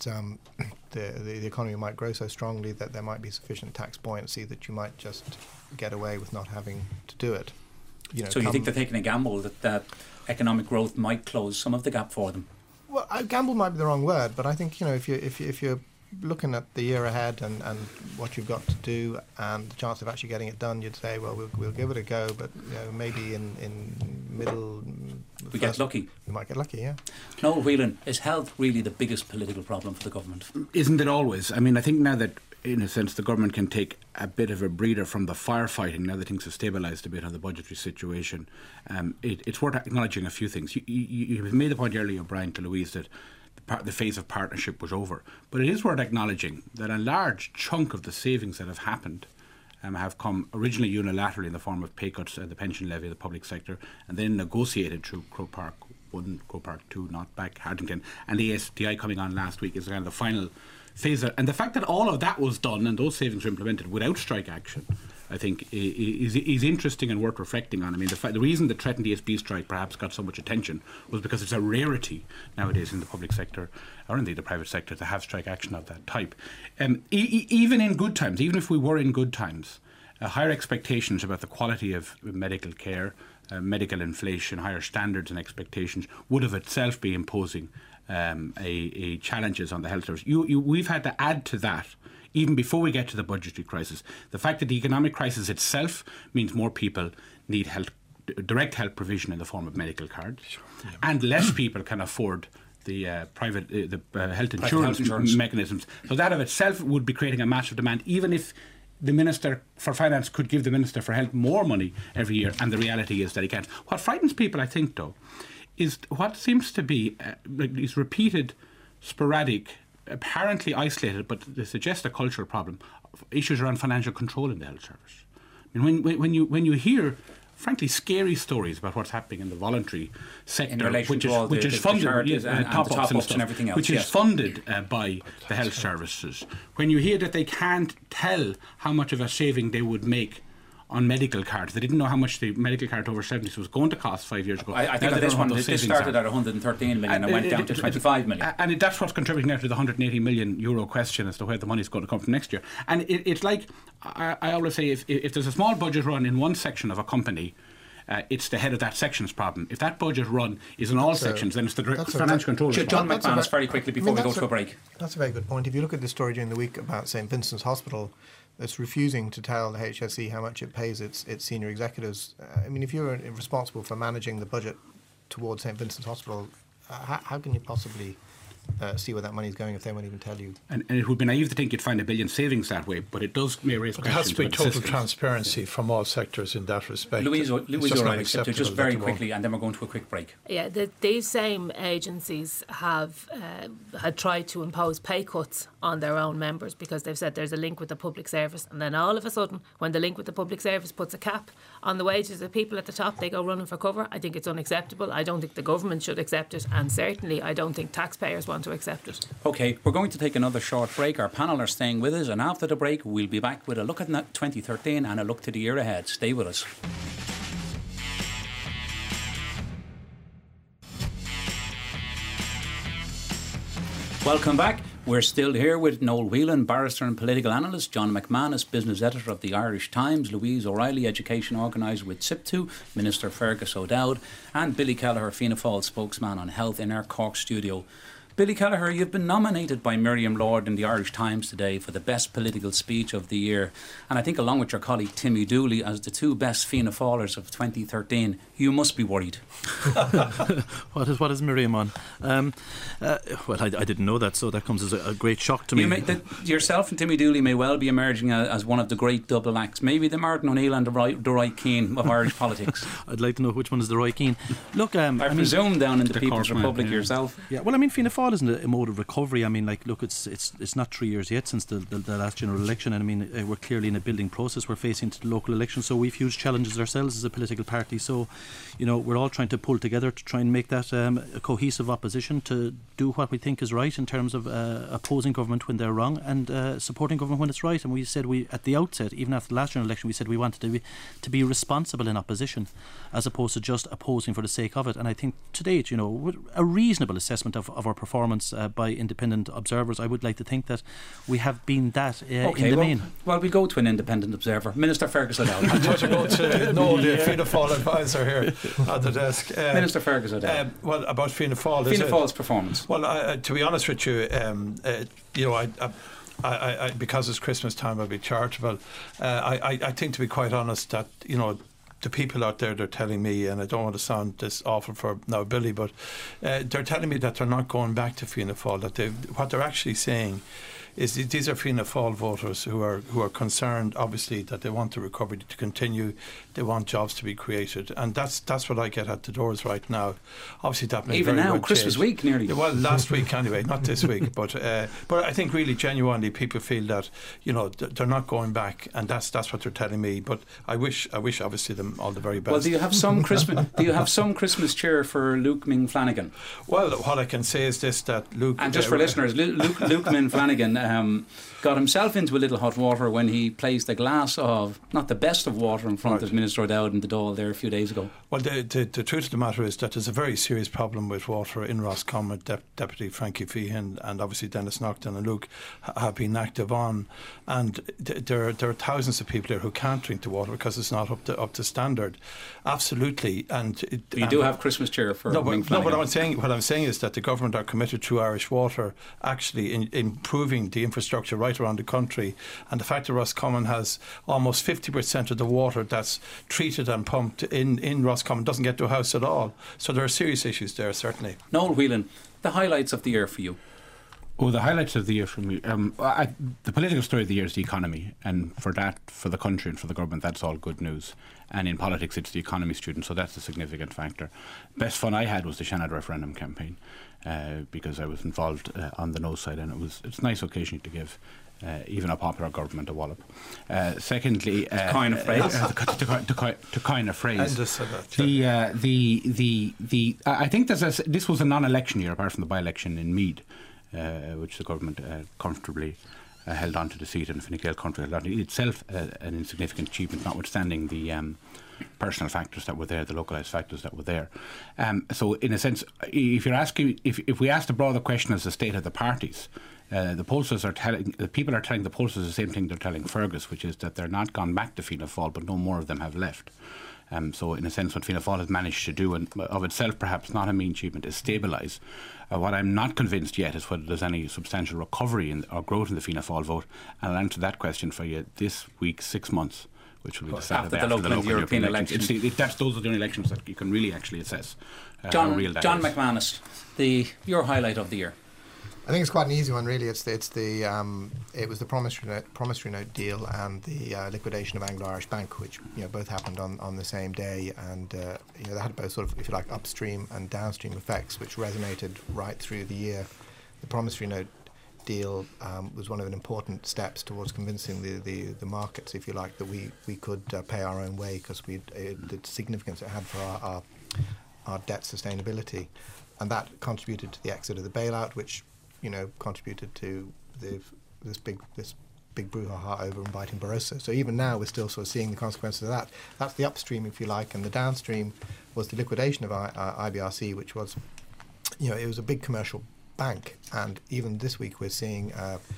[SPEAKER 7] the economy might grow so strongly that there might be sufficient tax buoyancy that you might just get away with not having to do it.
[SPEAKER 1] So you think they're taking a gamble that economic growth might close some of the gap for them?
[SPEAKER 7] Well, gamble might be the wrong word, but I think if you're looking at the year ahead and what you've got to do and the chance of actually getting it done, you'd say, well, we'll give it a go, but maybe in middle...
[SPEAKER 1] We get lucky.
[SPEAKER 7] We might get lucky, yeah.
[SPEAKER 1] Noel Whelan, is health really the biggest political problem for the government?
[SPEAKER 9] Isn't it always? I mean, I think now that, in a sense, the government can take a bit of a breather from the firefighting, now that things have stabilised a bit on the budgetary situation, it's worth acknowledging a few things. You made the point earlier, Brian, to Louise, that the phase of partnership was over. But it is worth acknowledging that a large chunk of the savings that have happened have come originally unilaterally in the form of pay cuts at the pension levy of the public sector, and then negotiated through Croke Park 1, Croke Park 2, Knockback, Haddington, and the ASTI coming on last week is kind of the final phase. And the fact that all of that was done and those savings were implemented without strike action, I think, is interesting and worth reflecting on. I mean, the reason the threatened ESB strike perhaps got so much attention was because it's a rarity nowadays in the public sector, or indeed the private sector, to have strike action of that type. Even in good times, even if we were in good times, higher expectations about the quality of medical care, medical inflation, higher standards and expectations would of itself be imposing challenges on the health service. We've had to add to that, even before we get to the budgetary crisis, the fact that the economic crisis itself means more people need direct health provision in the form of medical cards, and less people can afford the private health insurance mechanisms. So that of itself would be creating a massive demand, even if the Minister for Finance could give the Minister for Health more money every year, and the reality is that he can't. What frightens people, I think, though, is what seems to be these repeated, sporadic, apparently isolated, but they suggest a cultural problem, issues around financial control in the health service. I mean, when you hear, frankly, scary stories about what's happening in the voluntary sector, which is funded top-ups and everything else, which is funded by the health services, when you hear that they can't tell how much of a saving they would make on medical cards. They didn't know how much the medical card over 70s was going to cost 5 years ago.
[SPEAKER 1] I think this one, this started at 113 million and went down to 25 million.
[SPEAKER 9] And that's what's contributing now to the 180 million euro question as to where the money's going to come from next year. And it's like, I always say, if there's a small budget run in one section of a company, it's the head of that section's problem. If that budget run is in all sections, then it's the financial control.
[SPEAKER 1] John McManus, very quickly before we go to a break.
[SPEAKER 7] That's a very good point. If you look at the story during the week about St Vincent's Hospital, it's refusing to tell the HSE how much it pays its senior executives. I mean, if you're responsible for managing the budget towards St Vincent's Hospital, how can you possibly see where that money is going if they won't even tell you.
[SPEAKER 9] And it would be naive to think you'd find $1 billion savings that way, but it does may raise questions.
[SPEAKER 5] There has to be
[SPEAKER 9] about
[SPEAKER 5] total
[SPEAKER 9] systems.
[SPEAKER 5] transparency from all sectors in that respect.
[SPEAKER 1] Louise O'Reilly, just very
[SPEAKER 5] that
[SPEAKER 1] quickly, and then we're going to a quick break.
[SPEAKER 8] Yeah, these same agencies have had tried to impose pay cuts on their own members because they've said there's a link with the public service, and then all of a sudden, when the link with the public service puts a cap on the wages of people at the top, they go running for cover. I think it's unacceptable. I don't think the government should accept it, and certainly I don't think taxpayers want to accept it.
[SPEAKER 1] OK, we're going to take another short break. Our panel are staying with us, and after the break we'll be back with a look at 2013 and a look to the year ahead. Stay with us. Welcome back. We're still here with Noel Whelan, barrister and political analyst, John McManus, business editor of the Irish Times, Louise O'Reilly, education organiser with SIPTU, Minister Fergus O'Dowd, and Billy Kelleher, Fianna Fáil spokesman on health in our Cork studio. Billy Kelleher, you've been nominated by Miriam Lord in the Irish Times today for the best political speech of the year, and I think along with your colleague Timmy Dooley as the two best Fianna Fáilers of 2013. You must be worried.
[SPEAKER 6] What is Miriam on? Well, I didn't know that, so that comes as a great shock to me.
[SPEAKER 1] Yourself and Timmy Dooley may well be emerging as one of the great double acts. Maybe the Martin O'Neill and the Roy Keane of Irish politics.
[SPEAKER 6] I'd like to know which one is the Roy Keane. Look, I
[SPEAKER 1] presume down in the People's Republic yourself.
[SPEAKER 6] Yeah, well, I mean, Fianna Fáil isn't a mode of recovery. I mean, like, look, it's not 3 years yet since the last general election, and I mean, we're clearly in a building process. We're facing the local election, so we've huge challenges ourselves as a political party. So, you know, we're all trying to pull together to try and make that a cohesive opposition to do what we think is right in terms of opposing government when they're wrong and supporting government when it's right. And we said at the outset, even after the last general election, we said we wanted to be responsible in opposition as opposed to just opposing for the sake of it. And I think to date, you know, a reasonable assessment of our performance by independent observers, I would like to think that we have been that in the main.
[SPEAKER 1] Well, we go to an independent observer. Minister Fergus O'Dowd.
[SPEAKER 5] I thought you were going to know the Fianna Fáil advisor here at the desk.
[SPEAKER 1] Minister Fergus O'Dowd.
[SPEAKER 5] Well, about Fianna Fáil.
[SPEAKER 1] Fianna Fáil's performance.
[SPEAKER 5] Well, to be honest with you, you know, I because it's Christmas time, I'll be charitable. I think, to be quite honest, that, you know, the people out there, they're telling me, and I don't want to sound this awful for now Billy, but they're telling me that they're not going back to Fianna Fáil. That what they're actually saying is that these are Fianna Fáil voters who are concerned, obviously, that they want the recovery to continue. They want jobs to be created, and that's what I get at the doors right now. Obviously, that may
[SPEAKER 1] even
[SPEAKER 5] very
[SPEAKER 1] now,
[SPEAKER 5] well
[SPEAKER 1] Christmas
[SPEAKER 5] change.
[SPEAKER 1] week nearly.
[SPEAKER 5] Well, last week anyway, not this week, but I think really genuinely people feel that, you know, they're not going back, and that's what they're telling me. But I wish obviously them all the very best.
[SPEAKER 1] Well, do you have some Christmas cheer for Luke Ming Flanagan?
[SPEAKER 5] Well, what I can say is this: that Luke,
[SPEAKER 1] and just for listeners, Luke Ming Flanagan got himself into a little hot water when he placed a glass of not the best of water in front of Minister O'Dowd in the Dáil there a few days ago.
[SPEAKER 5] Well, the truth of the matter is that there's a very serious problem with water in Roscommon. Deputy Frankie Feehan and obviously Dennis Naughton and Luke have been active on, and there are thousands of people there who can't drink the water because it's not up to standard. Absolutely, and
[SPEAKER 1] you do have Christmas cheer for Ming Flanagan.
[SPEAKER 5] What I'm saying is that the government are committed through Irish Water actually in improving the infrastructure right around the country, and the fact that Roscommon has almost 50% of the water that's treated and pumped in Roscommon doesn't get to a house at all. So there are serious issues there, certainly.
[SPEAKER 1] Noel Whelan, the highlights of the year for you.
[SPEAKER 9] Oh, the highlights of the year for me. The political story of the year is the economy, and for the country and for the government, that's all good news. And in politics, it's the economy student, so that's a significant factor. Best fun I had was the Shannon referendum campaign, because I was involved on the no side, and it's a nice occasion to give even a popular government a wallop. Secondly,
[SPEAKER 1] to coin a phrase.
[SPEAKER 9] To coin a phrase. I think this was a non-election year, apart from the by-election in Meath, which the government comfortably held on to the seat, and Fine Gael country held on to itself, an insignificant achievement, notwithstanding the personal factors that were there, the localised factors that were there. So, in a sense, if you're asking, if we ask the broader question as the state of the parties, the people are telling the pollsters the same thing they're telling Fergus, which is that they're not gone back to Fianna Fáil, but no more of them have left. So in a sense, what Fianna Fáil has managed to do, and of itself perhaps not a mean achievement, is stabilise. What I'm not convinced yet is whether there's any substantial recovery or growth in the Fianna Fáil vote, and I'll answer that question for you this week, 6 months, which will be decided after the local European elections. Those are the only elections that you can really actually assess.
[SPEAKER 1] John McManus, your highlight of the year.
[SPEAKER 7] I think it's quite an easy one, really. It was the promissory note deal and the liquidation of Anglo-Irish Bank, which both happened on the same day, and they had both sort of, if you like, upstream and downstream effects, which resonated right through the year. The promissory note deal was one of the important steps towards convincing the markets, if you like, that we could pay our own way because the significance it had for our debt sustainability, and that contributed to the exit of the bailout, which contributed to this big brouhaha over inviting Barroso. So even now we're still sort of seeing the consequences of that. That's the upstream, if you like, and the downstream was the liquidation of IBRC, which was, it was a big commercial bank, and even this week we're seeing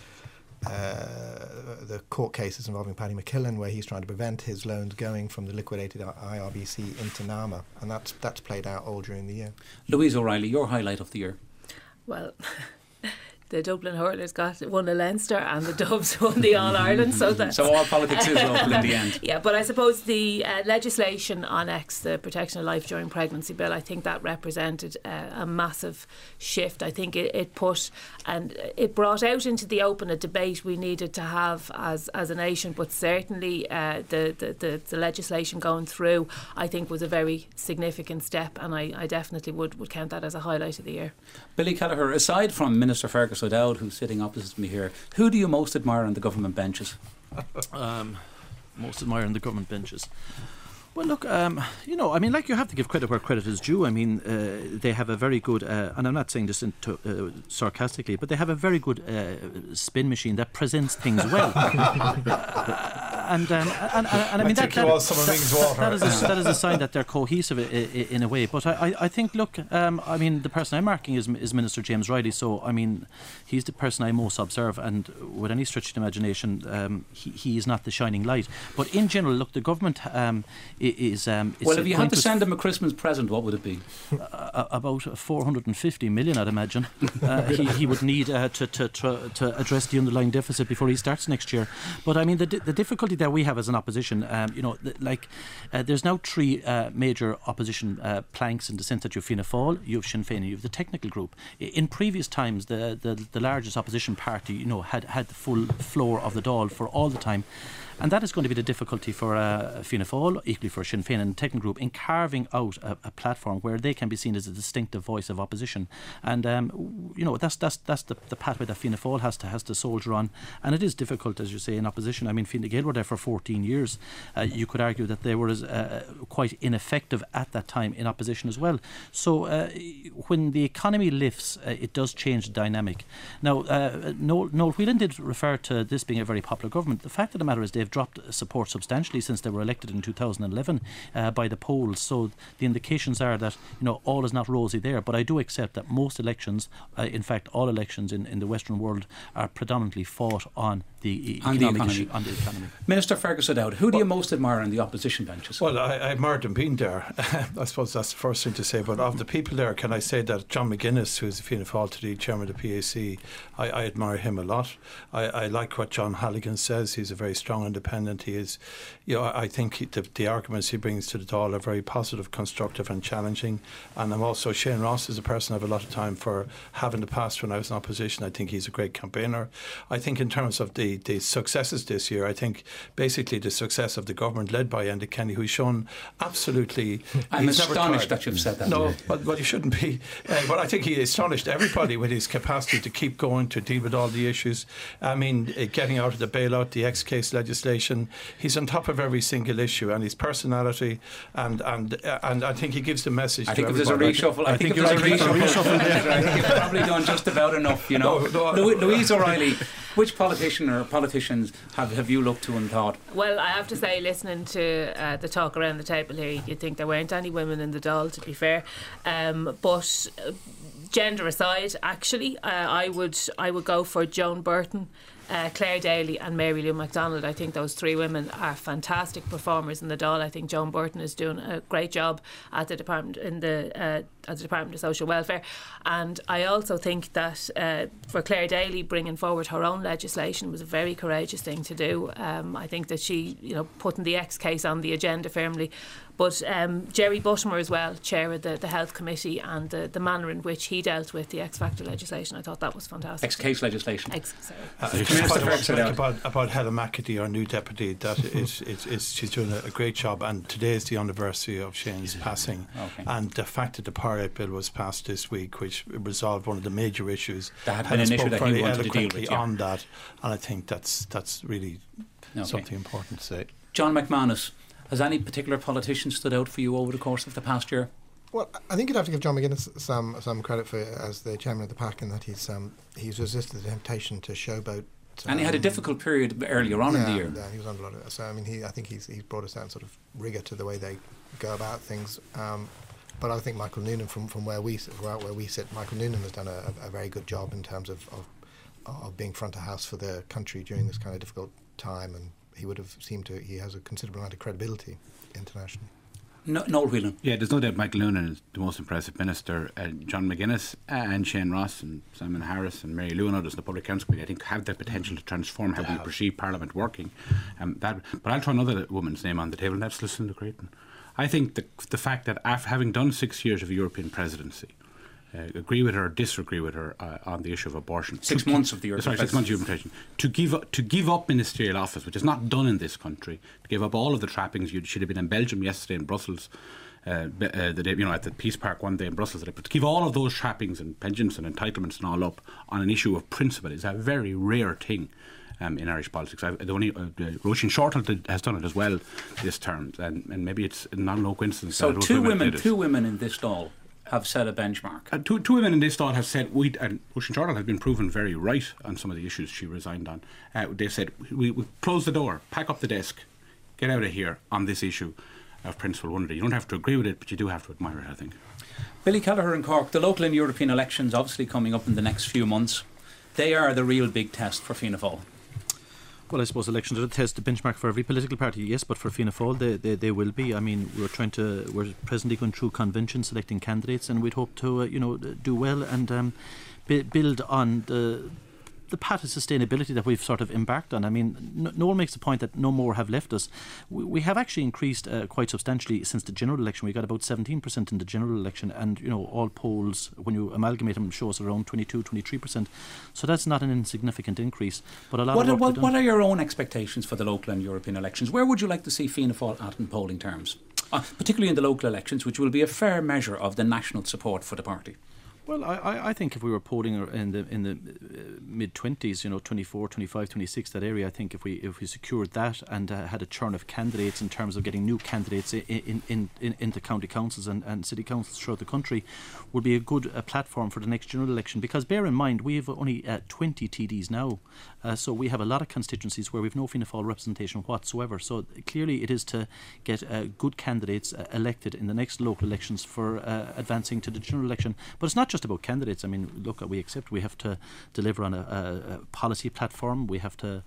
[SPEAKER 7] the court cases involving Paddy McKillen, where he's trying to prevent his loans going from the liquidated IRBC into NAMA, and that's played out all during the year.
[SPEAKER 1] Louise O'Reilly, your highlight of the year?
[SPEAKER 8] Well, the Dublin hurlers won the Leinster and the Dubs won the All-Ireland. So
[SPEAKER 1] all politics is local in the end.
[SPEAKER 8] Yeah, but I suppose the legislation on the Protection of Life During Pregnancy Bill, I think that represented a massive shift. I think it brought out into the open a debate we needed to have as a nation, but certainly the legislation going through, I think, was a very significant step, and I definitely would count that as a highlight of the year.
[SPEAKER 1] Billy Kelleher, aside from Minister Fergus O'Dowd, who's sitting opposite me here, who do you most admire on the government benches?
[SPEAKER 6] Most admire on the government benches? Well, look, you have to give credit where credit is due. I mean, they have a very good, and I'm not saying this sarcastically, but they have a very good spin machine that presents things well. And I mean that is a sign that they're cohesive in a way. But I think, look, the person I'm marking is Minister James Riley. So I mean, he's the person I most observe, and with any stretch of imagination, he is not the shining light. But in general, look, the government is
[SPEAKER 1] well, if you had to send him a Christmas present, what would it be?
[SPEAKER 6] About 450 million, I'd imagine. He would need to address the underlying deficit before he starts next year. But I mean, the difficulty that we have as an opposition, there's now three major opposition planks, in the sense that you have Fianna Fáil, you have Sinn Féin, and you have the technical group. In previous times, the largest opposition party, had the full floor of the Dáil for all the time. And that is going to be the difficulty for Fianna Fáil, equally for Sinn Féin and the technical group, in carving out a platform where they can be seen as a distinctive voice of opposition. And that's the pathway that Fianna Fáil has to soldier on. And it is difficult, as you say, in opposition. I mean, Fine Gael were there for 14 years. You could argue that they were quite ineffective at that time in opposition as well. So when the economy lifts, it does change the dynamic. Now, Noel Whelan did refer to this being a very popular government. The fact of the matter is they've dropped support substantially since they were elected in 2011 by the polls. So the indications are that all is not rosy there. But I do accept that most elections, in fact all elections in the Western world, are predominantly fought on the economy.
[SPEAKER 1] Minister Fergus O'Dowd, who do you most admire on the opposition benches?
[SPEAKER 5] Well, I admired him being there. I suppose that's the first thing to say. But of the people there, can I say that John McGuinness, who is the Fianna Fáil today, chairman of the PAC, I admire him a lot. I like what John Halligan says. He's a very strong independent. He is, I think the arguments he brings to the Dáil are very positive, constructive and challenging. And I'm also, Shane Ross is a person I have a lot of time for, having the past when I was in opposition. I think he's a great campaigner. I think in terms of the successes this year, I think basically the success of the government led by Enda Kenny, who's shown absolutely...
[SPEAKER 1] I'm astonished that you've said that.
[SPEAKER 5] No, but you shouldn't be. But I think he astonished everybody with his capacity to keep going, to deal with all the issues. I mean, getting out of the bailout, the X-case legislation. He's on top of every single issue, and his personality, and I think he gives the message to everybody.
[SPEAKER 1] I think if there's a reshuffle, I think you've probably done just about enough, Louise O'Reilly, which politician or politicians have you looked to and thought?
[SPEAKER 8] Well, I have to say, listening to the talk around the table here, you'd think there weren't any women in the Dáil, to be fair. But gender aside, actually, I would go for Joan Burton, Claire Daly and Mary Lou MacDonald. I think those three women are fantastic performers in the Dáil. I think Joan Burton is doing a great job at the department at the Department of Social Welfare, and I also think that for Claire Daly, bringing forward her own legislation was a very courageous thing to do. I think that she, putting the X case on the agenda firmly. But Jerry Buttimer as well, chair of the Health Committee, and the manner in which he dealt with the X Factor legislation, I thought that was fantastic.
[SPEAKER 1] X-case legislation.
[SPEAKER 5] About Helen McAtee, our new deputy, that she's doing a great job, and today is the anniversary of Shane's passing.
[SPEAKER 1] Okay.
[SPEAKER 5] And the fact that the Power Act Bill was passed this week, which resolved one of the major issues,
[SPEAKER 1] that had been an issue that he wanted to deal with.
[SPEAKER 5] On that, and I think that's really something important to say.
[SPEAKER 1] John McManus, has any particular politician stood out for you over the course of the past year?
[SPEAKER 7] Well, I think you'd have to give John McGuinness some credit for as the chairman of the PAC, in that he's resisted the temptation to showboat.
[SPEAKER 1] And he had a difficult period earlier on in the year.
[SPEAKER 7] Yeah, he was under a lot of. So I mean, I think he's brought a certain sort of rigour to the way they go about things. But I think Michael Noonan, from where we sit, Michael Noonan has done a very good job in terms of being front of house for the country during this kind of difficult time, and he has a considerable amount of credibility internationally.
[SPEAKER 1] Noel Whelan.
[SPEAKER 9] Yeah, there's no doubt Michael Noonan is the most impressive minister. John McGuinness and Shane Ross and Simon Harris and Mary Lou and others in the Public Council Committee, I think, have the potential to transform how we perceive Parliament working. But I'll throw another woman's name on the table, and that's Lucinda Creighton. I think the fact that after having done 6 years of a European presidency, agree with her or disagree with her on the issue of abortion.
[SPEAKER 1] 6 months of the European presidency.
[SPEAKER 9] 6 months of European presidency. To give up ministerial office, which is not done in this country, to give up all of the trappings. You should have been in Belgium yesterday, in Brussels, the day, at the Peace Park one day in Brussels. But to give all of those trappings and pensions and entitlements and all up on an issue of principle is a very rare thing. In Irish politics, Roisin Shortall has done it as well this term, and maybe it's no coincidence.
[SPEAKER 1] So two women in this Dáil have set a benchmark.
[SPEAKER 9] Two women in this Dáil have said, and Roisin Shortall has been proven very right on some of the issues she resigned on. They said, we close the door, pack up the desk, get out of here on this issue of principle wonder. You don't have to agree with it, but you do have to admire it, I think.
[SPEAKER 1] Billy Kelleher in Cork, the local and European elections obviously coming up in the next few months. They are the real big test for Fianna Fáil.
[SPEAKER 6] Well, I suppose elections are the test, the benchmark for every political party, yes, but for Fianna Fáil they will be. I mean, we're presently going through convention, selecting candidates, and we'd hope to do well and build on the path of sustainability that we've sort of embarked on. I mean, Noel makes the point that no more have left us. We have actually increased quite substantially since the general election. We got about 17% in the general election, and all polls, when you amalgamate them, show us around 22-23%. So that's not an insignificant increase. But a lot of work
[SPEAKER 1] what are your own expectations for the local and European elections? Where would you like to see Fianna Fáil at in polling terms, particularly in the local elections, which will be a fair measure of the national support for the party?
[SPEAKER 6] Well, I think if we were polling in the mid-20s, 24, 25, 26, that area, I think if we secured that and had a churn of candidates in terms of getting new candidates into county councils and city councils throughout the country, would be a good platform for the next general election. Because bear in mind, we have only 20 TDs now, so we have a lot of constituencies where we have no Fianna Fáil representation whatsoever. So clearly it is to get good candidates elected in the next local elections for advancing to the general election. But it's not just about candidates. I mean, look, we have to deliver on a policy platform. We have to,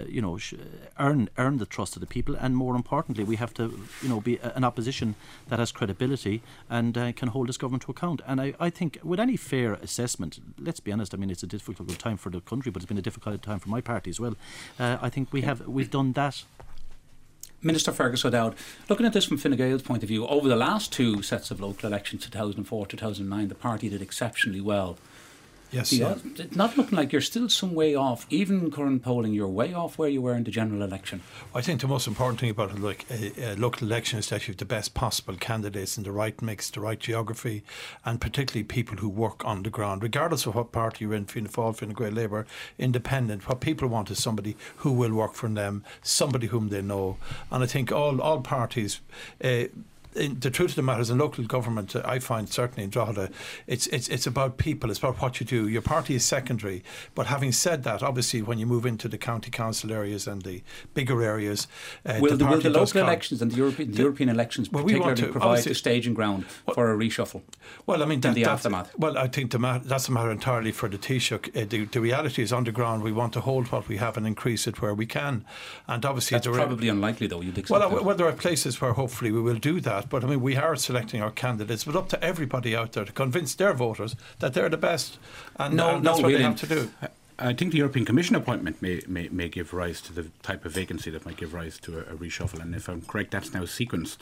[SPEAKER 6] earn the trust of the people, and more importantly, we have to, be an opposition that has credibility and can hold this government to account. And I think, with any fair assessment, let's be honest. I mean, it's a difficult time for the country, but it's been a difficult time for my party as well. I think we've done that.
[SPEAKER 1] Minister Fergus O'Dowd, looking at this from Fine Gael's point of view, over the last two sets of local elections, 2004, 2009, the party did exceptionally well.
[SPEAKER 5] Yes.
[SPEAKER 1] It's not looking like you're still some way off. Even in current polling, you're way off where you were in the general election.
[SPEAKER 5] I think the most important thing about a local election is that you have the best possible candidates in the right mix, the right geography, and particularly people who work on the ground. Regardless of what party you're in, Fianna Fáil, Fine Gael, Labour, Independent, what people want is somebody who will work for them, somebody whom they know. And I think all parties... the truth of the matter is, in local government, I find certainly in Drogheda, it's about people, it's about what you do. Your party is secondary, but having said that, obviously when you move into the county council areas and the bigger areas,
[SPEAKER 1] will the local elections and the European elections particularly provide the staging ground for a reshuffle?
[SPEAKER 5] Well, I mean,
[SPEAKER 1] in the aftermath.
[SPEAKER 5] Well, I think that's a matter entirely for the Taoiseach. The reality is, on the ground, we want to hold what we have and increase it where we can. And obviously,
[SPEAKER 1] that's probably unlikely, though. You'd expect
[SPEAKER 5] well, there are places where hopefully we will do that. But I mean, we are selecting our candidates, but up to everybody out there to convince their voters that they're the best, and that's what they have to do.
[SPEAKER 9] I think the European Commission appointment may give rise to the type of vacancy that might give rise to a reshuffle, and if I'm correct, that's now sequenced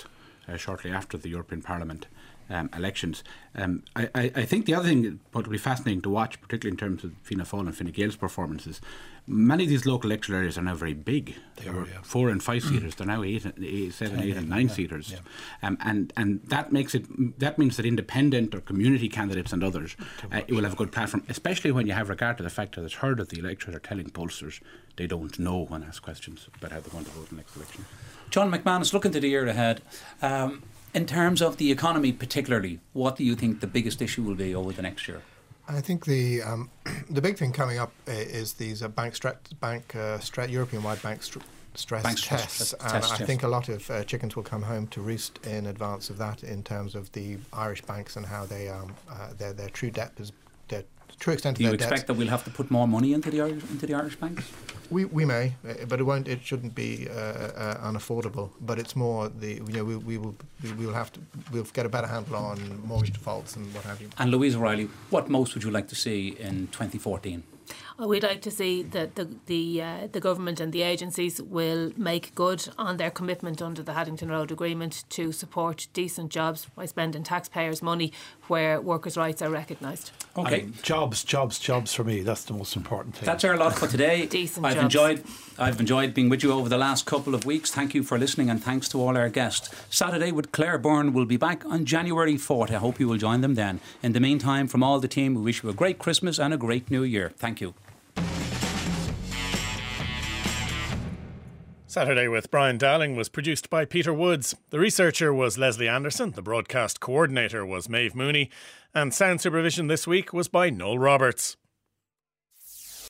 [SPEAKER 9] shortly after the European Parliament elections. I think the other thing that would be fascinating to watch, particularly in terms of Fianna Fáil and Fine Gael's performances, many of these local electoral areas are now very big. They were 4 and 5 seaters. They're now 7, 8 and 9 seaters. Yeah. And that means that independent or community candidates and others will have a good platform, especially when you have regard to the fact that a third of the electorate are telling pollsters they don't know when asked questions about how they're going to vote in the next election.
[SPEAKER 1] John McManus, looking to the year ahead, in terms of the economy particularly, what do you think the biggest issue will be over the next year?
[SPEAKER 7] I think the big thing coming up is these European-wide bank stress tests. And I think a lot of chickens will come home to roost in advance of that in terms of the Irish banks and how they their true debt is their true extent of their debt.
[SPEAKER 1] Do you expect that we'll have to put more money into the Irish banks?
[SPEAKER 7] We may, but it shouldn't be unaffordable. But it's more we'll get a better handle on mortgage defaults and what have you.
[SPEAKER 1] And Louise O'Reilly, what most would you like to see in 2014?
[SPEAKER 8] We'd like to see that the government and the agencies will make good on their commitment under the Haddington Road Agreement to support decent jobs by spending taxpayers' money where workers' rights are recognised.
[SPEAKER 1] Okay,
[SPEAKER 5] jobs for me. That's the most important thing.
[SPEAKER 1] That's our lot for today.
[SPEAKER 8] Decent
[SPEAKER 1] jobs. I've enjoyed being with you over the last couple of weeks. Thank you for listening, and thanks to all our guests. Saturday with Claire Byrne will be back on January 4th. I hope you will join them then. In the meantime, from all the team, we wish you a great Christmas and a great New Year. Thank you.
[SPEAKER 10] Saturday with Brian Dowling was produced by Peter Woods. The researcher was Leslie Anderson, the broadcast coordinator was Maeve Mooney, and sound supervision this week was by Noel Roberts.